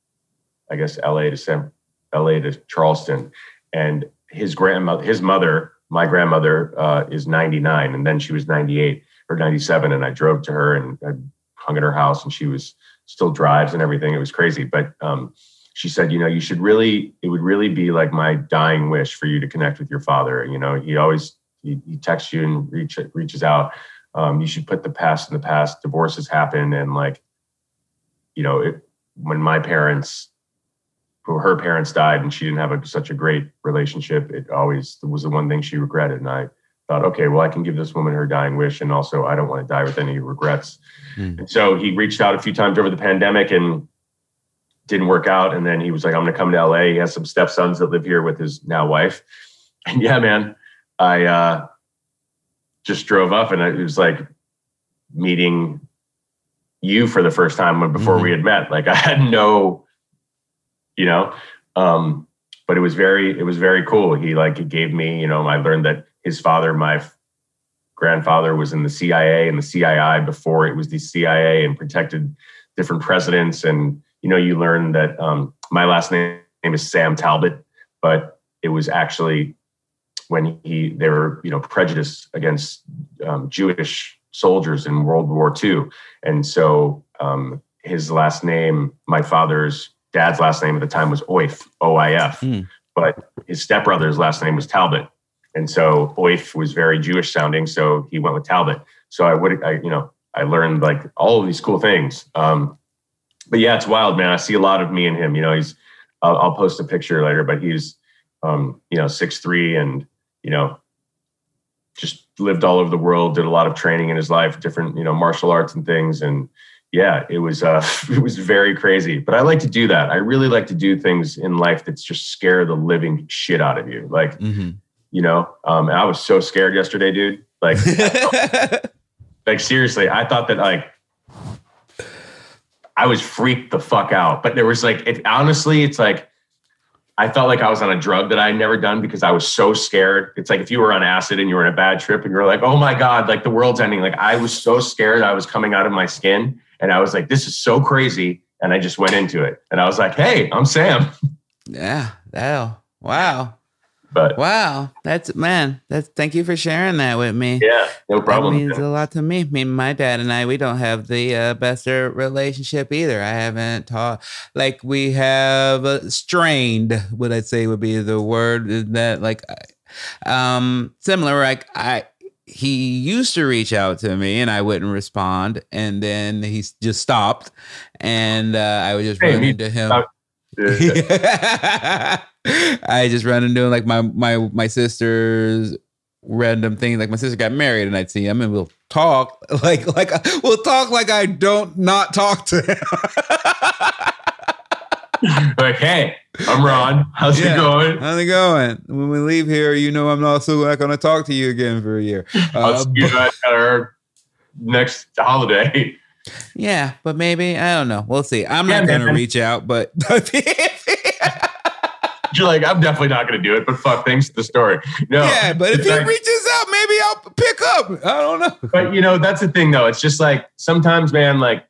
I guess, L A to San, L A to Charleston. And his grandmother, his mother, my grandmother uh, is ninety-nine. And then she was ninety-eight or ninety-seven. And I drove to her and I hung at her house and she was still drives and everything. It was crazy. But um, she said, you know, you should really, it would really be like my dying wish for you to connect with your father. You know, he always, he, he texts you and reach, reaches out. Um, you should put the past in the past. Divorces happen. And like, you know, it, when my parents, her parents died and she didn't have a, such a great relationship, it always was the one thing she regretted. And I thought, okay, well, I can give this woman her dying wish. And also I don't want to die with any regrets. Mm. And so he reached out a few times over the pandemic and didn't work out. And then he was like, I'm going to come to L A. He has some stepsons that live here with his now wife. And yeah, man, I uh, just drove up and it was like meeting you for the first time before mm-hmm. we had met. Like I had no, you know, um, but it was very, it was very cool. He like, he gave me, you know, I learned that his father, my f- grandfather was in the C I A and the C I I before it was the C I A and protected different presidents. And, you know, you learn that um, my last name, name is Sam Talbot, but it was actually when he, they were, you know, prejudiced against um, Jewish soldiers in World War Two. And so um, his last name, my father's dad's last name at the time was Oif, O I F, mm. but his stepbrother's last name was Talbot. And so Oif was very Jewish sounding. So he went with Talbot. So I would, I, you know, I learned like all of these cool things. Um, but yeah, it's wild, man. I see a lot of me in him, you know, he's, I'll, I'll post a picture later, but he's, um, you know, six three and, you know, just lived all over the world, did a lot of training in his life, different, you know, martial arts and things. And yeah, it was, uh, it was very crazy, but I like to do that. I really like to do things in life that's just scare the living shit out of you. Like, mm-hmm. you know, um, I was so scared yesterday, dude. Like, like seriously, I thought that like, I was freaked the fuck out, but there was like, it honestly, it's like, I felt like I was on a drug that I had never done because I was so scared. It's like if you were on acid and you were in a bad trip and you're like, oh my God, like the world's ending. Like I was so scared I was coming out of my skin and I was like, this is so crazy. And I just went into it and I was like, hey, I'm Sam. Yeah. Wow. Wow. But wow, that's man. That's thank you for sharing that with me. yeah, no problem. That means a lot to me. I mean, my dad and I, we don't have the uh, best relationship either. I haven't taught like we have uh, strained. What I'd say would be the word is that like, um, similar. Like I. He used to reach out to me and I wouldn't respond. And then he just stopped and uh, I would just hey, run into him. I just run into him like my, my, my sister's random thing. Like my sister got married and I'd see him and we'll talk like, like we'll talk like I don't not talk to him. Like, hey, I'm Ron. How's yeah. it going? How's it going? When we leave here, you know I'm also not going to talk to you again for a year. I'll uh, see you at our next holiday. Yeah, but maybe, I don't know. We'll see. I'm yeah, not going to reach out, but... You're like, I'm definitely not going to do it, but fuck, thanks to the story. No. Yeah, but if he like, reaches out, maybe I'll pick up. I don't know. But, you know, that's the thing, though. It's just like, sometimes, man, like,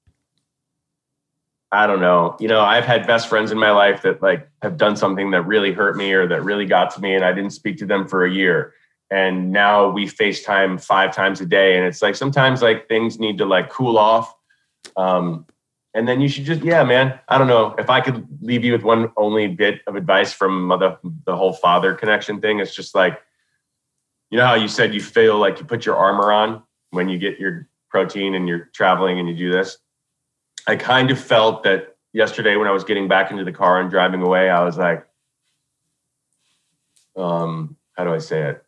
I don't know. You know, I've had best friends in my life that like have done something that really hurt me or that really got to me and I didn't speak to them for a year. And now we FaceTime five times a day. And it's like, sometimes like things need to like cool off. Um, and then you should just, yeah, man, I don't know. If I could leave you with one only bit of advice from the, the whole father connection thing, it's just like, you know how you said you feel like you put your armor on when you get your protein and you're traveling and you do this? I kind of felt that yesterday when I was getting back into the car and driving away, I was like, um, how do I say it?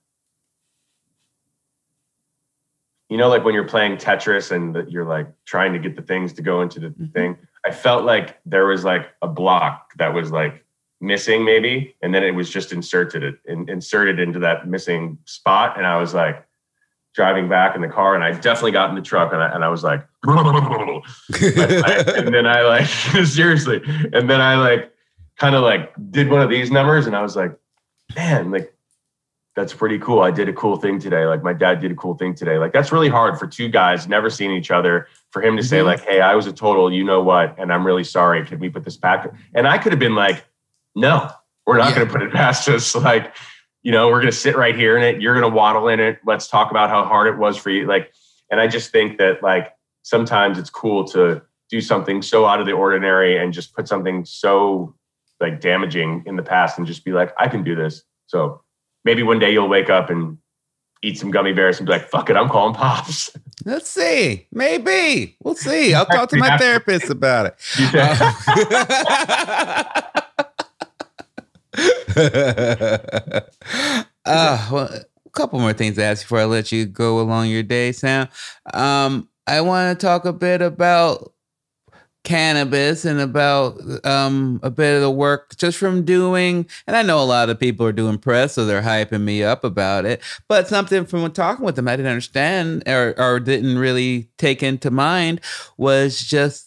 You know, like when you're playing Tetris and that you're like trying to get the things to go into the mm-hmm. thing. I felt like there was like a block that was like missing maybe. And then it was just inserted, it, in, inserted into that missing spot. And I was like, driving back in the car and I definitely got in the truck and I, and I was like, I, I, and then I like, seriously. And then I like, kind of like did one of these numbers and I was like, man, like, that's pretty cool. I did a cool thing today. Like my dad did a cool thing today. Like that's really hard for two guys, never seen each other, for him to mm-hmm. say like, hey, I was a total, you know what? And I'm really sorry. Can we put this back? And I could have been like, no, we're not yeah. going to put it past us. Like, you know, we're going to sit right here in it. You're going to waddle in it. Let's talk about how hard it was for you. Like, and I just think that like, sometimes it's cool to do something so out of the ordinary and just put something so like damaging in the past and just be like, I can do this. So maybe one day you'll wake up and eat some gummy bears and be like, fuck it, I'm calling Pops. Let's see. Maybe. We'll see. I'll talk to my therapist about it. uh, well, a couple more things to ask before I let you go along your day, Sam. Um, I want to talk a bit about cannabis and about um, a bit of the work just from doing, and I know a lot of people are doing press, so they're hyping me up about it, but something from talking with them I didn't understand or, or didn't really take into mind was just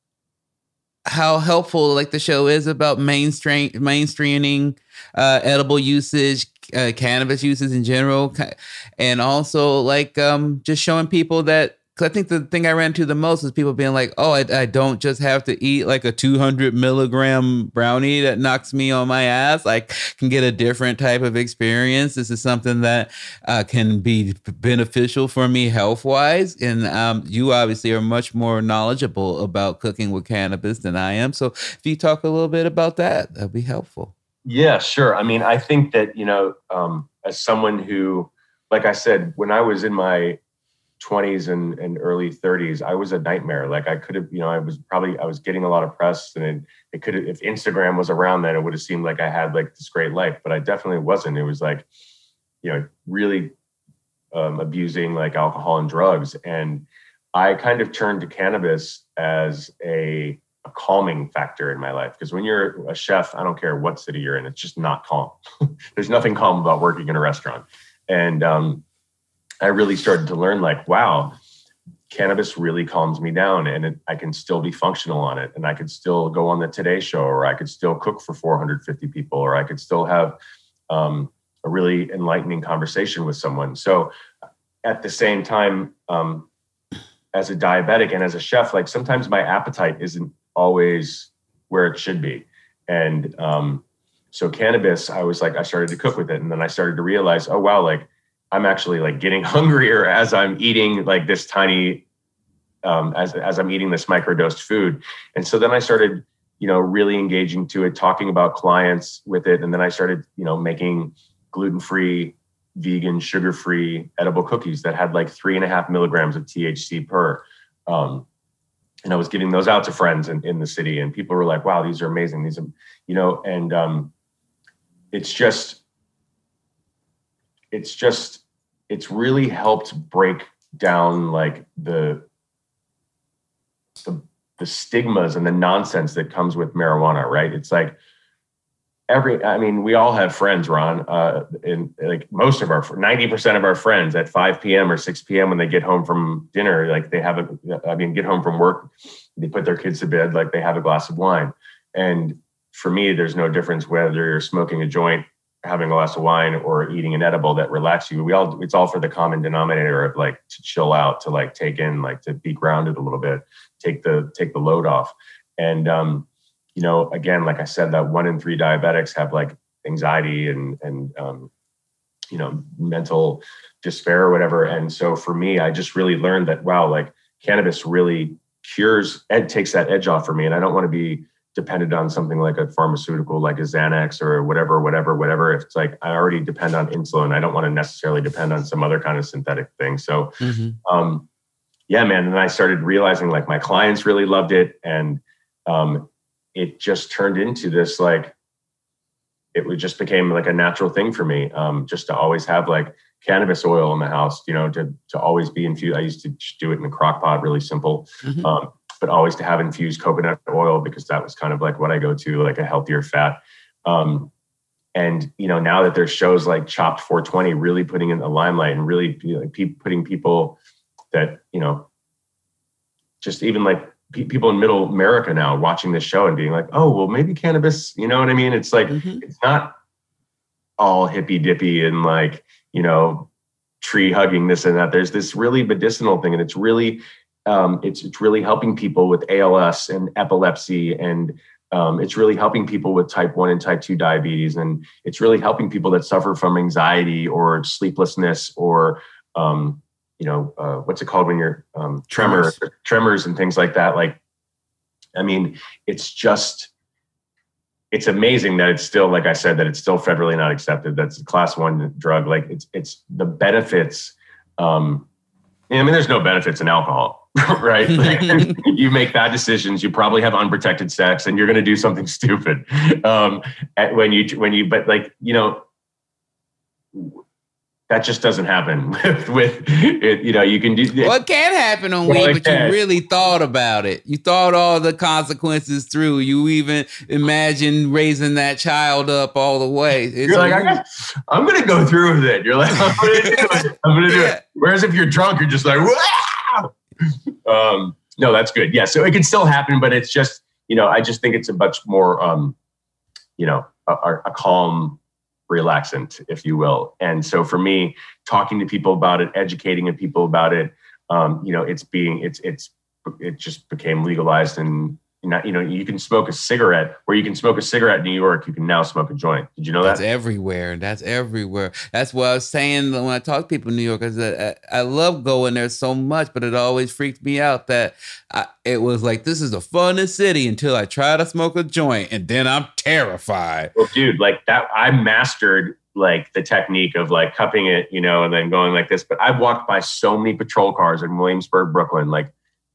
how helpful like the show is about mainstream mainstreaming uh, edible usage, uh, cannabis uses in general, and also like um, just showing people that. Because I think the thing I ran into the most is people being like, oh, I, I don't just have to eat like a two hundred milligram brownie that knocks me on my ass. I can get a different type of experience. This is something that uh, can be beneficial for me health-wise. And um, you obviously are much more knowledgeable about cooking with cannabis than I am. So if you talk a little bit about that, that'd be helpful. Yeah, sure. I mean, I think that, you know, um, as someone who, like I said, when I was in my twenties and, and early thirties, I was a nightmare. Like I could have, you know, I was probably, I was getting a lot of press and it, it could have, if Instagram was around then, it would have seemed like I had like this great life, but I definitely wasn't. It was like, you know, really um, abusing like alcohol and drugs. And I kind of turned to cannabis as a, a calming factor in my life. Because when you're a chef, I don't care what city you're in, it's just not calm. There's nothing calm about working in a restaurant. And, um, I really started to learn like, wow, cannabis really calms me down and it, I can still be functional on it. And I could still go on the Today Show, or I could still cook for four hundred fifty people, or I could still have um, a really enlightening conversation with someone. So at the same time, um, as a diabetic and as a chef, like sometimes my appetite isn't always where it should be. And um, so cannabis, I was like, I started to cook with it. And then I started to realize, oh, wow, like I'm actually like getting hungrier as I'm eating like this tiny, um, as, as I'm eating this microdosed food. And so then I started, you know, really engaging to it, talking about clients with it. And then I started, you know, making gluten-free, vegan, sugar-free edible cookies that had like three and a half milligrams of T H C per. Um, and I was giving those out to friends in, in the city, and people were like, wow, these are amazing. These are, you know, and um, it's just, it's just, it's really helped break down like the, the, the stigmas and the nonsense that comes with marijuana, right? It's like every, I mean, we all have friends, Ron, uh, and like most of our, ninety percent of our friends at five p.m. or six p.m. when they get home from dinner, like they have a, I mean, get home from work, they put their kids to bed, like they have a glass of wine. And for me, there's no difference whether you're smoking a joint, having a glass of wine, or eating an edible that relaxes you. We all, it's all for the common denominator of like to chill out, to like take in, like to be grounded a little bit, take the, take the load off. And, um, you know, again, like I said, that one in three diabetics have like anxiety and, and, um, you know, mental despair or whatever. And so for me, I just really learned that, wow, like cannabis really cures and takes that edge off for me. And I don't want to be dependent on something like a pharmaceutical, like a Xanax or whatever, whatever, whatever. If it's like, I already depend on insulin, I don't want to necessarily depend on some other kind of synthetic thing. So, mm-hmm. um, yeah, man. And I started realizing like my clients really loved it. And, um, it just turned into this, like, it would just became like a natural thing for me, um, just to always have like cannabis oil in the house, you know, to, to always be infused. I used to do it in a crock pot, really simple, mm-hmm. um, but always to have infused coconut oil, because that was kind of like what I go to, like a healthier fat. Um, and, you know, now that there's shows like Chopped four twenty, really putting in the limelight and really like, pe- putting people that, you know, just even like, people in middle America now watching this show and being like, oh, well, maybe cannabis, you know what I mean? It's like, mm-hmm. it's not all hippy dippy and like, you know, tree hugging this and that. There's this really medicinal thing. And it's really, um, it's, it's really helping people with A L S and epilepsy. And um, it's really helping people with type one and type two diabetes. And it's really helping people that suffer from anxiety or sleeplessness or, um, you know, uh, what's it called when you're um, tremors, tremors and things like that. Like, I mean, it's just, it's amazing that it's still, like I said, that it's still federally not accepted. That's a class one drug. Like it's, it's the benefits. Um, I mean, there's no benefits in alcohol, right? Like, you make bad decisions. You probably have unprotected sex and you're going to do something stupid. Um, when you, when you, but like, you know, that just doesn't happen with, with it. You know, you can do. Well, it can happen on weed, but you really thought about it. You thought all the consequences through. You even imagine raising that child up all the way. It's you're like, I got, I'm going to go through with it. You're like, I'm going to do it. I'm going to do yeah. it. Whereas if you're drunk, you're just like, wow. Um, no, that's good. Yeah. So it can still happen, but it's just, you know, I just think it's a much more, um, you know, a, a calm, relaxant, if you will. And so for me, talking to people about it, educating people about it, um, you know, it's being, it's, it's, it just became legalized. And not, you know, you can smoke a cigarette, where you can smoke a cigarette in New York, you can now smoke a joint. Did you know that? That's everywhere. That's everywhere. That's what I was saying when I talk to people in New York, is that I, I love going there so much, but it always freaked me out that I, it was like, this is the funnest city until I try to smoke a joint, and then I'm terrified. Well, dude, like that, I mastered like the technique of like cupping it, you know, and then going like this. But I've walked by so many patrol cars in Williamsburg, Brooklyn, like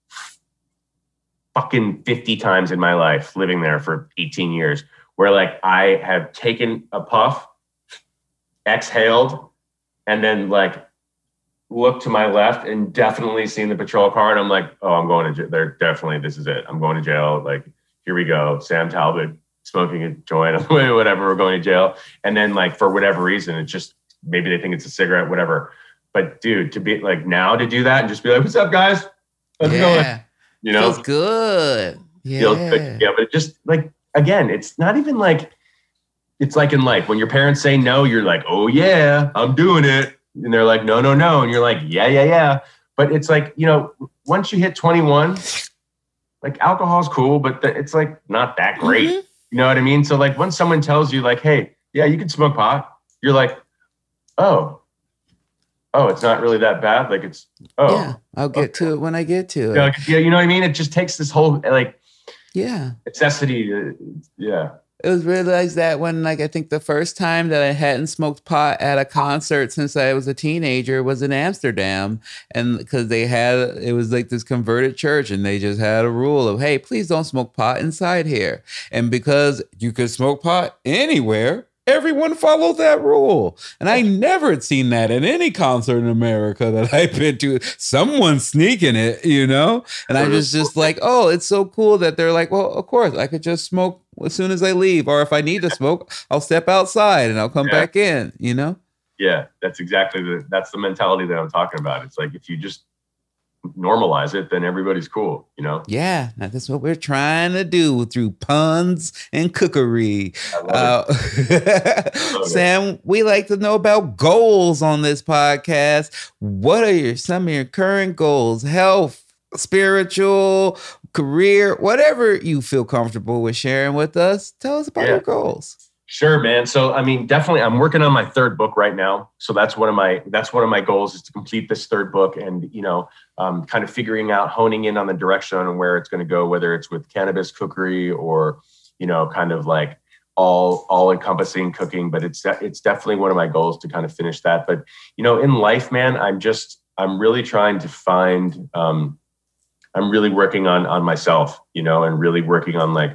fucking fifty times in my life, living there for eighteen years, where like I have taken a puff, exhaled, and then like looked to my left and definitely seen the patrol car. And I'm like, oh, I'm going to jail. They're definitely, this is it. I'm going to jail. Like, here we go. Sam Talbot smoking a joint, whatever, we're going to jail. And then like, for whatever reason, it's just, maybe they think it's a cigarette, whatever. But dude, to be like now to do that and just be like, what's up, guys? Let's yeah. go. You know, feels good. Yeah. Feels good. Yeah. But it just like, again, it's not even like, it's like in life, when your parents say no, you're like, oh yeah, I'm doing it. And they're like, no, no, no. And you're like, yeah, yeah, yeah. But it's like, you know, once you hit twenty-one, like alcohol's cool, but th- it's like not that great. Mm-hmm. You know what I mean? So like when someone tells you like, hey, yeah, you can smoke pot, you're like, oh, oh, it's not really that bad. Like it's, oh. Yeah, I'll get okay. to it when I get to it. Yeah, like, yeah, you know what I mean? It just takes this whole like yeah. necessity to, yeah. It was realized that when, like, I think the first time that I hadn't smoked pot at a concert since I was a teenager was in Amsterdam. And because they had, it was like this converted church and they just had a rule of, hey, please don't smoke pot inside here. And because you could smoke pot anywhere, everyone followed that rule. And I never had seen that at any concert in America that I've been to. Someone sneaking it, you know? And I was just like, oh, it's so cool that they're like, well, of course, I could just smoke as soon as I leave. Or if I need to smoke, I'll step outside and I'll come yeah. back in, you know? Yeah, that's exactly the, that's the mentality that I'm talking about. It's like, if you just normalize it, then everybody's cool, you know? Yeah, that's what we're trying to do through puns and cookery. Uh, Sam, we like to know about goals on this podcast. What are your some of your current goals? Health, spiritual, career, whatever you feel comfortable with sharing with us. Tell us about yeah. your goals. Sure, man. So, I mean, definitely, I'm working on my third book right now. So that's one of my that's one of my goals is to complete this third book, and you know, um, kind of figuring out, honing in on the direction and where it's going to go, whether it's with cannabis cookery or, you know, kind of like all all encompassing cooking. But it's it's definitely one of my goals to kind of finish that. But you know, in life, man, I'm just I'm really trying to find. Um, I'm really working on on myself, you know, and really working on like.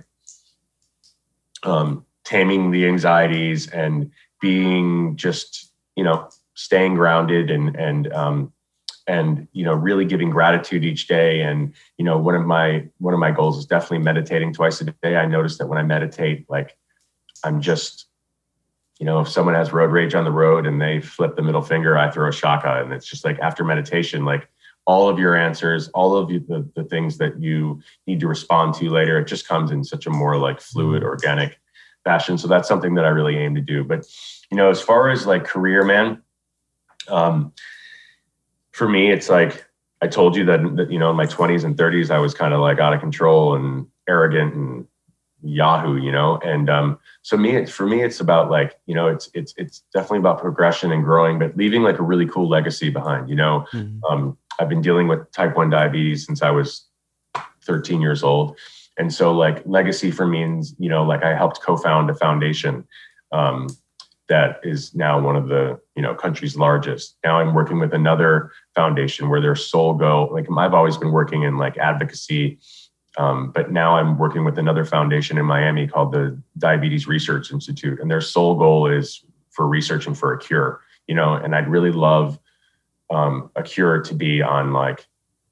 Um, taming the anxieties and being just, you know, staying grounded and, and, um, and, you know, really giving gratitude each day. And, you know, one of my, one of my goals is definitely meditating twice a day. I noticed that when I meditate, like I'm just, you know, if someone has road rage on the road and they flip the middle finger, I throw a shaka. And it's just like after meditation, like all of your answers, all of you, the, the things that you need to respond to later, it just comes in such a more like fluid, organic fashion. So that's something that I really aim to do. But, you know, as far as like career, man, um, for me, it's like, I told you that, that, you know, in my twenties and thirties, I was kind of like out of control and arrogant and Yahoo, you know? And, um, so me, it's, for me, it's about like, you know, it's, it's, it's definitely about progression and growing, but leaving like a really cool legacy behind, you know? Mm-hmm. Um, I've been dealing with type one diabetes since I was thirteen years old. And so like legacy for me means, you know, like I helped co-found a foundation um, that is now one of the, you know, country's largest. Now I'm working with another foundation where their sole goal, like I've always been working in like advocacy, um, but now I'm working with another foundation in Miami called the Diabetes Research Institute. And their sole goal is for researching for a cure, you know, and I'd really love um, a cure to be on like,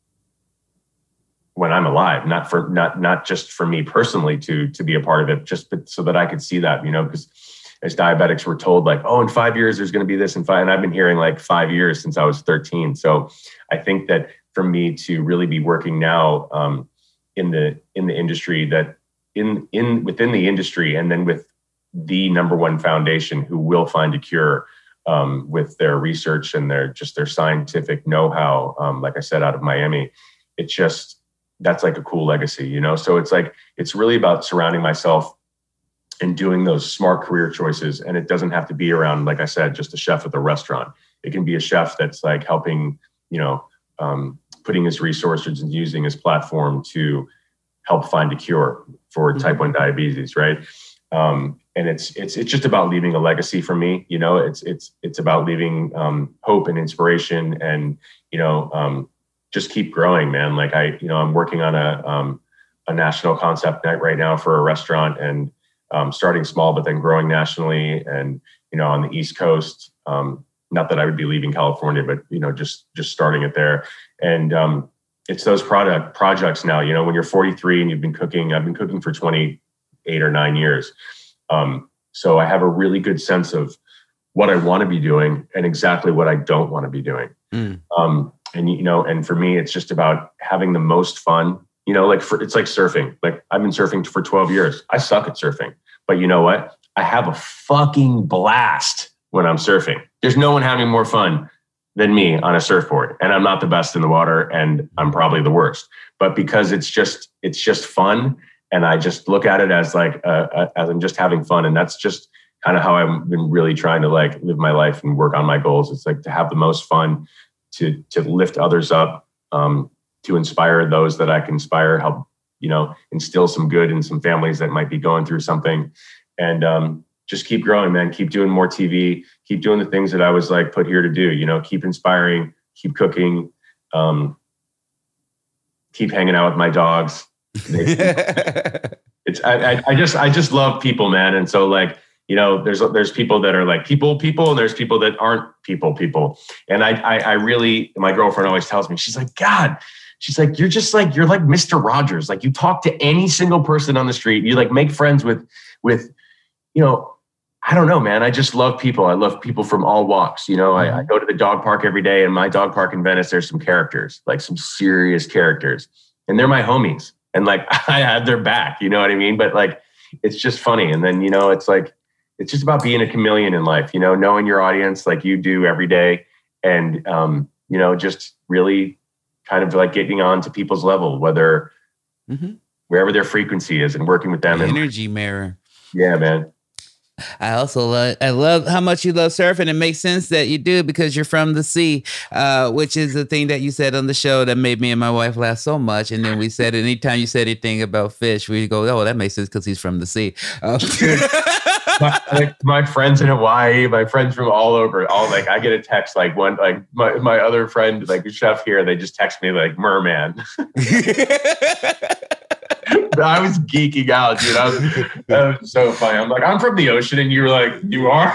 when I'm alive, not for, not, not just for me personally to, to be a part of it, just so that I could see that, you know, because as diabetics we're told like, oh, in five years, there's going to be this and five, and I've been hearing like five years since I was thirteen. So I think that for me to really be working now um, in the, in the industry that in, in within the industry, and then with the number one foundation who will find a cure um, with their research and their, just their scientific know-how, um, like I said, out of Miami, it just, that's like a cool legacy, you know? So it's like, it's really about surrounding myself and doing those smart career choices. And it doesn't have to be around, like I said, just a chef at the restaurant. It can be a chef that's like helping, you know, um, putting his resources and using his platform to help find a cure for mm-hmm. type one diabetes. Right. Um, and it's, it's, it's just about leaving a legacy for me. You know, it's, it's, it's about leaving um, hope and inspiration and, you know, um, just keep growing, man. Like I, you know, I'm working on a, um, a national concept night right now for a restaurant and um, starting small, but then growing nationally and, you know, on the East Coast, um, not that I would be leaving California, but, you know, just, just starting it there. And um, it's those product projects now, you know, when you're forty-three and you've been cooking, I've been cooking for twenty-eight or nine years. Um, so I have a really good sense of what I want to be doing and exactly what I don't want to be doing. Mm. Um, And, you know, and for me, it's just about having the most fun, you know, like for, it's like surfing. Like I've been surfing for twelve years. I suck at surfing, but you know what? I have a fucking blast when I'm surfing. There's no one having more fun than me on a surfboard. And I'm not the best in the water and I'm probably the worst, but because it's just, it's just fun. and I just look at it as like uh, as I'm just having fun, and that's just kind of how I've been really trying to like live my life and work on my goals. It's like to have the most fun, to to lift others up, um, to inspire those that I can inspire, help, you know, instill some good in some families that might be going through something, and um, just keep growing, man. Keep doing more T V, keep doing the things that I was like put here to do, you know, keep inspiring, keep cooking, um, keep hanging out with my dogs. It's, I, I, I just, I just love people, man. And so like, you know, there's, there's people that are like people, people, and there's people that aren't people, people. And I, I, I really, my girlfriend always tells me, she's like, God, she's like, you're just like, you're like Mister Rogers. Like you talk to any single person on the street. You like make friends with, with, you know, I don't know, man. I just love people. I love people from all walks. You know, I, I go to the dog park every day, and my dog park in Venice, there's some characters, like some serious characters, and they're my homies. And like, I have their back, you know what I mean? But like, it's just funny. And then, you know, it's like, it's just about being a chameleon in life, you know, knowing your audience like you do every day. And, um, you know, just really kind of like getting on to people's level, whether mm-hmm. wherever their frequency is, and working with them. The and energy mirror. Yeah, man. I also love, I love how much you love surfing. It makes sense that you do, because you're from the sea, uh, which is the thing that you said on the show that made me and my wife laugh so much. And then we said, anytime you said anything about fish, we go, oh, that makes sense because he's from the sea. Um, my, like, my friends in Hawaii, my friends from all over, all like, I get a text, like one, like my, my other friend, like a chef here, they just text me like merman. I was geeking out, dude. I was, that was so funny. I'm like, I'm from the ocean, and you were like, you are?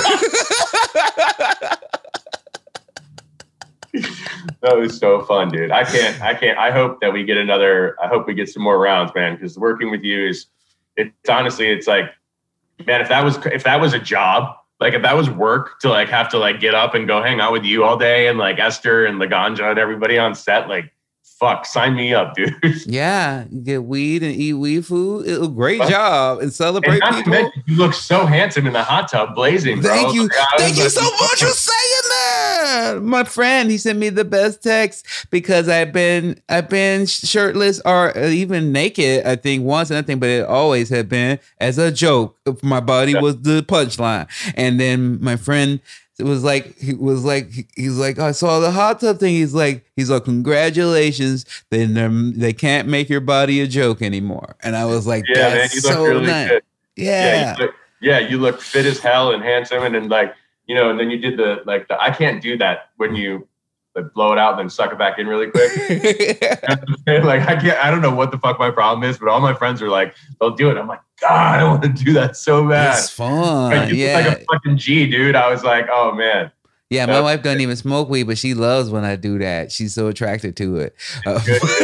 That was so fun, dude. I can't, I can't, I hope that we get another, I hope we get some more rounds, man, because working with you is, it's honestly, it's like, man, if that was, if that was a job, like if that was work to like have to like get up and go hang out with you all day, and like Esther and Laganja and everybody on set, like, fuck, sign me up, dude. Yeah, you get weed and eat weed food. It, great job, and celebrate and people. Mention, you look so handsome in the hot tub, blazing. Bro. Thank you, like, thank you like, so much for saying that. My friend, he sent me the best text because I've been, I've been shirtless or even naked. I think once, and I think, but it always had been as a joke. My body yeah. was the punchline, and then my friend. It was like, he was like, he's like, I saw the hot tub thing. He's like, he's like, congratulations. Then um, they can't make your body a joke anymore. And I was like, yeah, that's man, you look so really nice. Good. Yeah. Yeah you, look, yeah, you look fit as hell and handsome. And then like, you know, and then you did the, like, the, I can't do that when you like blow it out and then suck it back in really quick. Like, I can't, I don't know what the fuck my problem is, but all my friends are like, they'll do it. I'm like, God, I want to do that so bad. It's fun. Like, you yeah. look like a fucking G, dude. I was like, oh man. Yeah, my wife doesn't even smoke weed, but she loves when I do that. She's so attracted to it. Uh,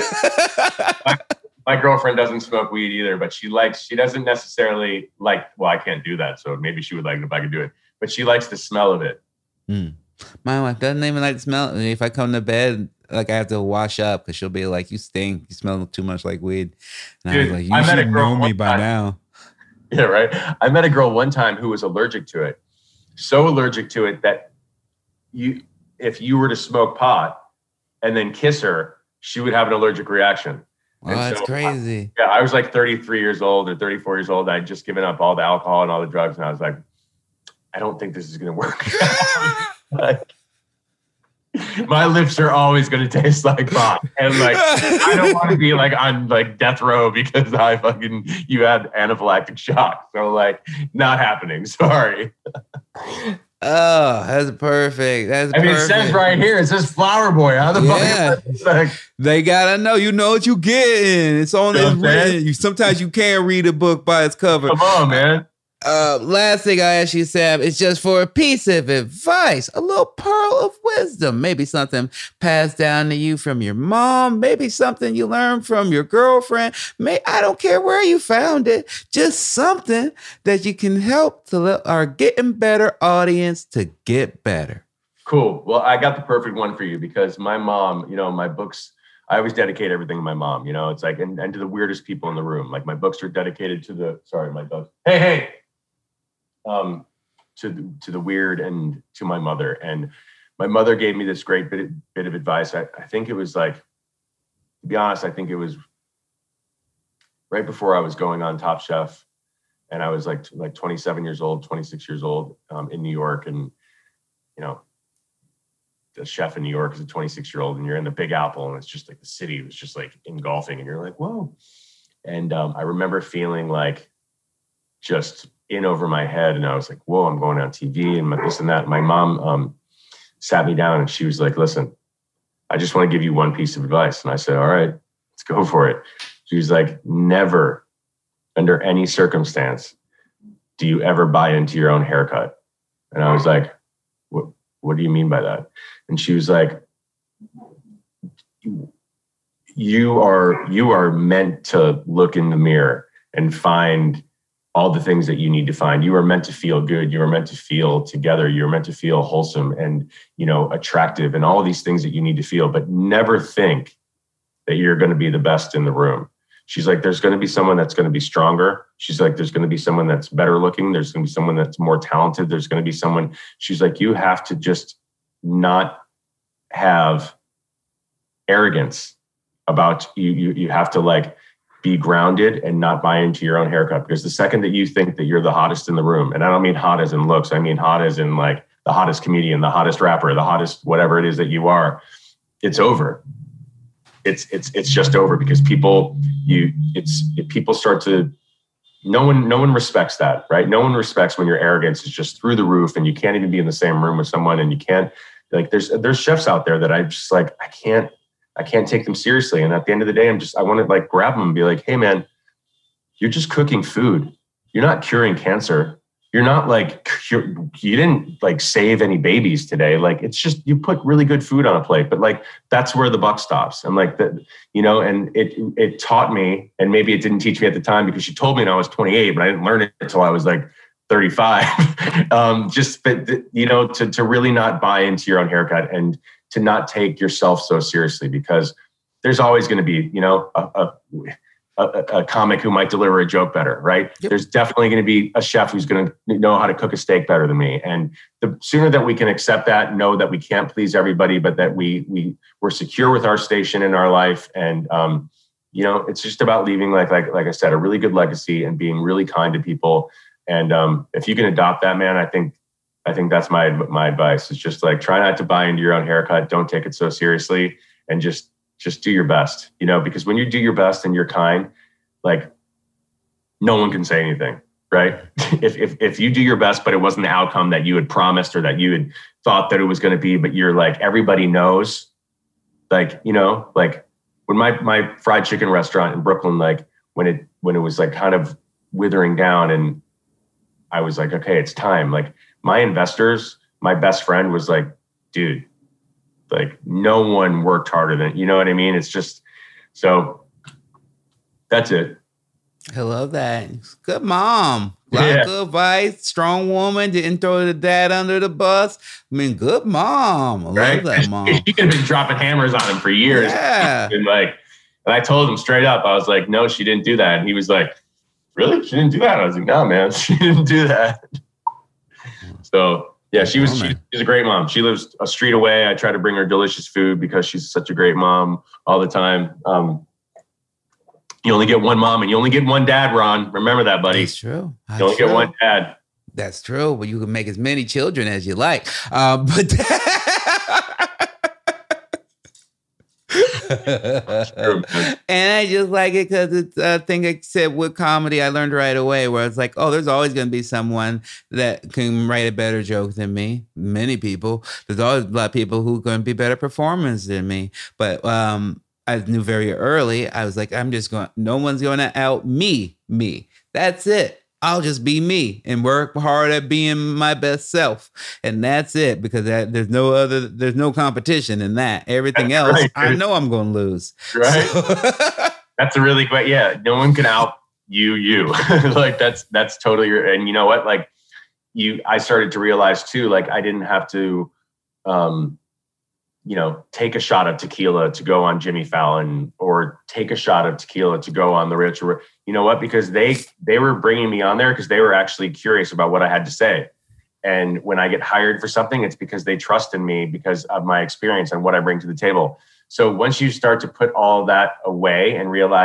my, my girlfriend doesn't smoke weed either, but she likes, she doesn't necessarily like, well, I can't do that. So maybe she would like it if I could do it, but she likes the smell of it. Mm. My wife doesn't even like the smell. If I come to bed, like I have to wash up because she'll be like, you stink. You smell too much like weed. And Dude, I was like, you I should know me by time. now. Yeah, right. I met a girl one time who was allergic to it. So allergic to it that you, if you were to smoke pot and then kiss her, she would have an allergic reaction. Oh, that's so, crazy. I, yeah, I was like thirty-three years old or thirty-four years old. I'd just given up all the alcohol and all the drugs. And I was like, I don't think this is going to work. Like, my lips are always going to taste like pot. And like, I don't want to be like on like death row because I fucking, you had anaphylactic shock. So like, not happening. Sorry. Oh, that's perfect. That's I mean, perfect. it says right here, it says Flower Boy. How the yeah. fuck is that? Like, they gotta know. You know what you getting. It's on this written. You sometimes you can't read a book by its cover. Come on, man. Uh, last thing I ask you, Sam, is just for a piece of advice, a little pearl of wisdom, maybe something passed down to you from your mom, maybe something you learned from your girlfriend. May I don't care where you found it, just something that you can help to let our getting better audience to get better. Cool. Well, I got the perfect one for you because my mom, you know, my books, I always dedicate everything to my mom. You know, it's like, and, and to the weirdest people in the room. Like my books are dedicated to the, sorry, my dog. Hey, hey. Um, to the, to the weird and to my mother. And my mother gave me this great bit, bit of advice. I, I think it was like, to be honest, I think it was right before I was going on Top Chef, and I was like like twenty-seven years old, twenty-six years old, um, in New York, and you know, the chef in New York is a twenty-six year old, and you're in the Big Apple, and it's just like the city was just like engulfing, and you're like, whoa. And um, I remember feeling like just in over my head, and I was like, whoa, I'm going on T V and this and that. My mom um, sat me down, and she was like, listen, I just want to give you one piece of advice. And I said, all right, let's go for it. She was like, never, under any circumstance, do you ever buy into your own haircut? And I was like, what, what do you mean by that? And she was like, you are, you are meant to look in the mirror and find all the things that you need to find. You are meant to feel good. You are meant to feel together. You're meant to feel wholesome and, you know, attractive and all these things that you need to feel, but never think that you're going to be the best in the room. She's like, there's going to be someone that's going to be stronger. She's like, there's going to be someone that's better looking. There's going to be someone that's more talented. There's going to be someone. She's like, you have to just not have arrogance about you. You, you have to like be grounded and not buy into your own haircut, because the second that you think that you're the hottest in the room, and I don't mean hot as in looks, I mean hot as in like the hottest comedian, the hottest rapper, the hottest whatever it is that you are, it's over. It's it's it's just over, because people you it's it, people start to no one no one respects that, right? No one respects when your arrogance is just through the roof and you can't even be in the same room with someone, and you can't like there's there's chefs out there that I just like I can't I can't take them seriously. And at the end of the day, I'm just I want to like grab them and be like, hey man, you're just cooking food. You're not curing cancer. You're not like, you're, you didn't like save any babies today. Like, it's just, you put really good food on a plate, but like, that's where the buck stops. And like that, you know, and it, it taught me, and maybe it didn't teach me at the time because she told me when I was twenty-eight, but I didn't learn it until I was like thirty-five. um, just, but you know, to, to really not buy into your own haircut and to not take yourself so seriously, because there's always going to be, you know, a, a A, a comic who might deliver a joke better, right? Yep. There's definitely going to be a chef who's going to know how to cook a steak better than me. And the sooner that we can accept that, know that we can't please everybody, but that we, we, we're secure with our station in our life. And, um, you know, it's just about leaving, like, like, like I said, a really good legacy and being really kind to people. And um, if you can adopt that, man, I think, I think that's my, my advice. It's just like, try not to buy into your own haircut. Don't take it so seriously, and just, just do your best, you know, because when you do your best and you're kind, like no one can say anything, right? if, if, if you do your best, but it wasn't the outcome that you had promised or that you had thought that it was going to be, but you're like, everybody knows, like, you know, like when my, my fried chicken restaurant in Brooklyn, like when it, when it was like kind of withering down and I was like, okay, it's time. Like my investors, my best friend was like, dude, like no one worked harder than, you know what I mean? It's just, so that's it. I love that. Good mom. A lot Yeah. of good advice. Strong woman. Didn't throw the dad under the bus. I mean, good mom. I Right? love that mom. You could have been dropping hammers on him for years. Yeah. And like, and I told him straight up, I was like, no, she didn't do that. And he was like, really? She didn't do that? I was like, no, man, she didn't do that. So yeah, she was, she, she's a great mom. She lives a street away. I try to bring her delicious food because she's such a great mom all the time. Um, you only get one mom and you only get one dad, Ron. Remember that, buddy. That's true. That's You only true. get one dad. That's true. But you can make as many children as you like. Uh, but True, and I just like it because it's a thing I said with comedy I learned right away, where it's like, oh, there's always going to be someone that can write a better joke than me. Many people. There's always a lot of people who are going to be better performers than me. But um, I knew very early, I was like, I'm just going, no one's going to out me, me. That's it. I'll just be me and work hard at being my best self. And that's it, because that, there's no other, there's no competition in that. Everything That's else, right, I know I'm going to lose. Right. So That's a really great, yeah. No one can out you, you. Like that's, that's totally, your, and you know what? Like you, I started to realize too, like I didn't have to, um, you know, take a shot of tequila to go on Jimmy Fallon, or take a shot of tequila to go on The Rich. Or, you know what? Because they they were bringing me on there because they were actually curious about what I had to say. And when I get hired for something, it's because they trust in me because of my experience and what I bring to the table. So once you start to put all that away and realize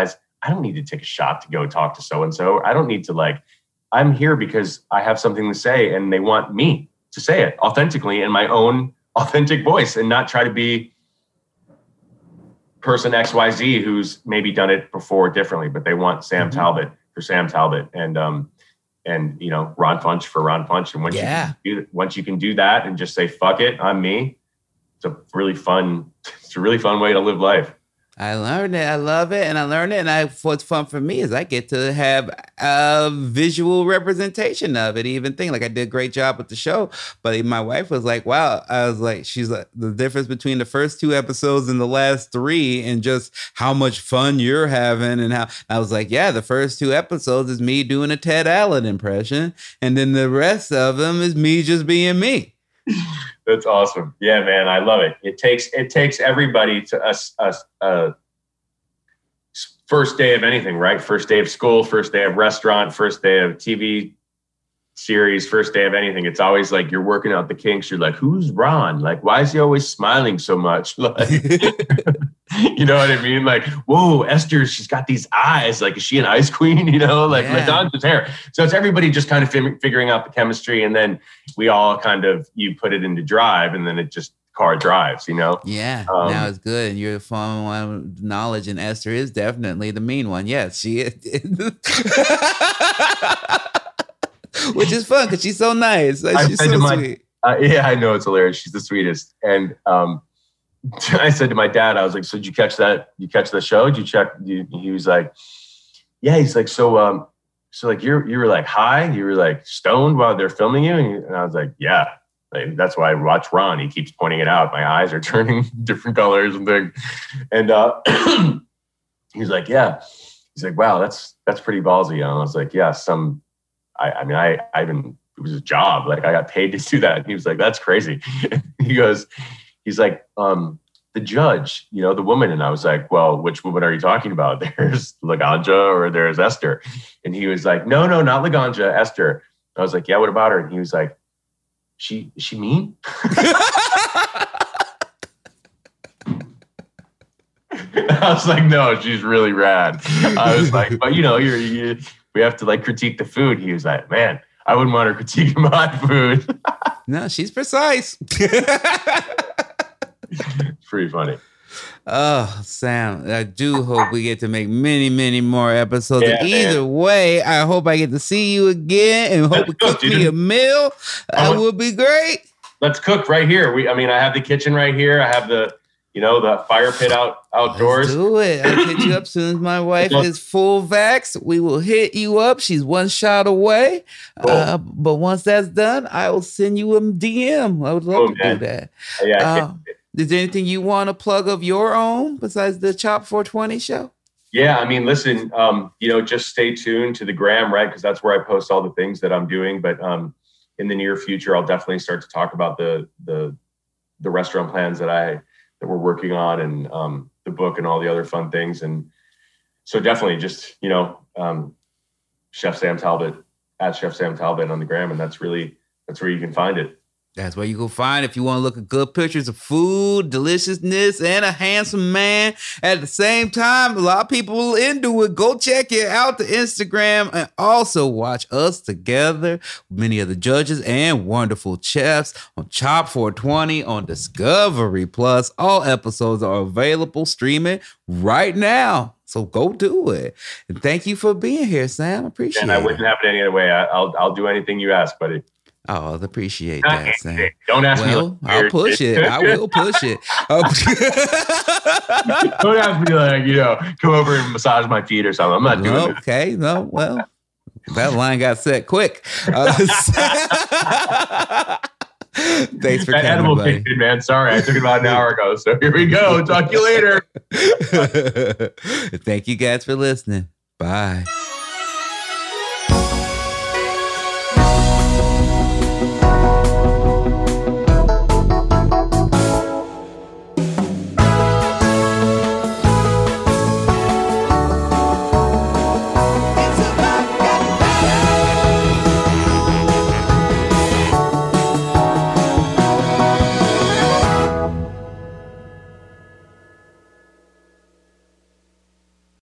I don't need to take a shot to go talk to so-and-so. I don't need to like, I'm here because I have something to say and they want me to say it authentically in my own authentic voice and not try to be person X Y Z who's maybe done it before differently, but they want Sam mm-hmm. Talbot for Sam Talbot and, um, and, you know, Ron Funch for Ron Funch. And once yeah. you can do, once you can do that and just say, fuck it, I'm me. It's a really fun, it's a really fun way to live life. I learned it. I love it. And I learned it. And I, what's fun for me is I get to have a visual representation of it. Even thing like I did a great job with the show. But my wife was like, wow. I was like, she's like, the difference between the first two episodes and the last three and just how much fun you're having. And how I was like, yeah, the first two episodes is me doing a Ted Allen impression. And then the rest of them is me just being me. That's awesome. Yeah, man. I love it. It takes, it takes everybody to us, us, uh, first day of anything, right? First day of school, first day of restaurant, first day of T V series, first day of anything. It's always like you're working out the kinks. You're like, who's Ron? Like, why is he always smiling so much? Like, you know what I mean? Like, whoa, Esther, she's got these eyes. Like, is she an ice queen? You know, like yeah. Madonna's hair. So it's everybody just kind of fig- figuring out the chemistry. And then we all kind of, you put it into drive and then it just car drives, you know? Yeah, um, now it's good. And you're the fun one with knowledge and Esther is definitely the mean one. Yes, she is. Which is fun because she's so nice. Like, she's so my, sweet. Uh, yeah, I know. It's hilarious. She's the sweetest. And um, I said to my dad, I was like, so did you catch that? You catch the show? Did you check? You, he was like, yeah. He's like, so, um, so like you're, you were like high, you were like stoned while they're filming you. And, you, and I was like, yeah, like, that's why I watch Ron. He keeps pointing it out. My eyes are turning different colors and things. And uh, he's like, yeah. He's like, wow, that's, that's pretty ballsy. And I was like, yeah, some, I, I mean, I, I even, it was a job. Like I got paid to do that. And he was like, that's crazy. He goes, he's like, um, the judge, you know, the woman. And I was like, well, which woman are you talking about? There's Laganja or there's Esther. And he was like, no, no, not Laganja, Esther. I was like, yeah, what about her? And he was like, she, is she mean? I was like, no, she's really rad. I was like, but you know, you're, you, we have to like critique the food. He was like, man, I wouldn't want her critiquing my food. No, she's precise. It's pretty funny. Oh, Sam, I do hope we get to make many, many more episodes. Yeah, either man. way, I hope I get to see you again and hope Let's you cook, cook me dude. a meal. That would be great. Let's cook right here. We, I mean, I have the kitchen right here. I have the, you know, the fire pit out outdoors. Let's do it. I'll hit you up as soon as my wife is full vax. We will hit you up. She's one shot away. Cool. Uh, but once that's done, I will send you a D M. I would love Oh, to man. do that. Yeah. Uh, is there anything you want to plug of your own besides the Chop four twenty show? Yeah. I mean, listen, um, you know, just stay tuned to the gram, right? Because that's where I post all the things that I'm doing. But um, in the near future, I'll definitely start to talk about the the the restaurant plans that I that we're working on and um, the book and all the other fun things. And so definitely just, you know, um, Chef Sam Talbot at Chef Sam Talbot on the gram. And that's really, that's where you can find it. That's where you can find it if you want to look at good pictures of food, deliciousness, and a handsome man. At the same time, a lot of people into it. Go check it out, the Instagram, and also watch us together, many of the judges and wonderful chefs on Chop four twenty on Discovery Plus. All episodes are available streaming right now. So go do it. And thank you for being here, Sam. Appreciate and it. And I wouldn't have it any other way. I, I'll I'll do anything you ask, buddy. Oh, I appreciate that, Sam. Don't ask well, me. I'll push it. I will push it. Don't ask me like, you know, come over and massage my feet or something. I'm not doing no, that. Okay, no, well, that line got set quick. Uh, thanks for that coming, edible buddy. kicked in, man. Sorry, I took it about an hour ago. So here we go. Talk to you later. Thank you guys for listening. Bye.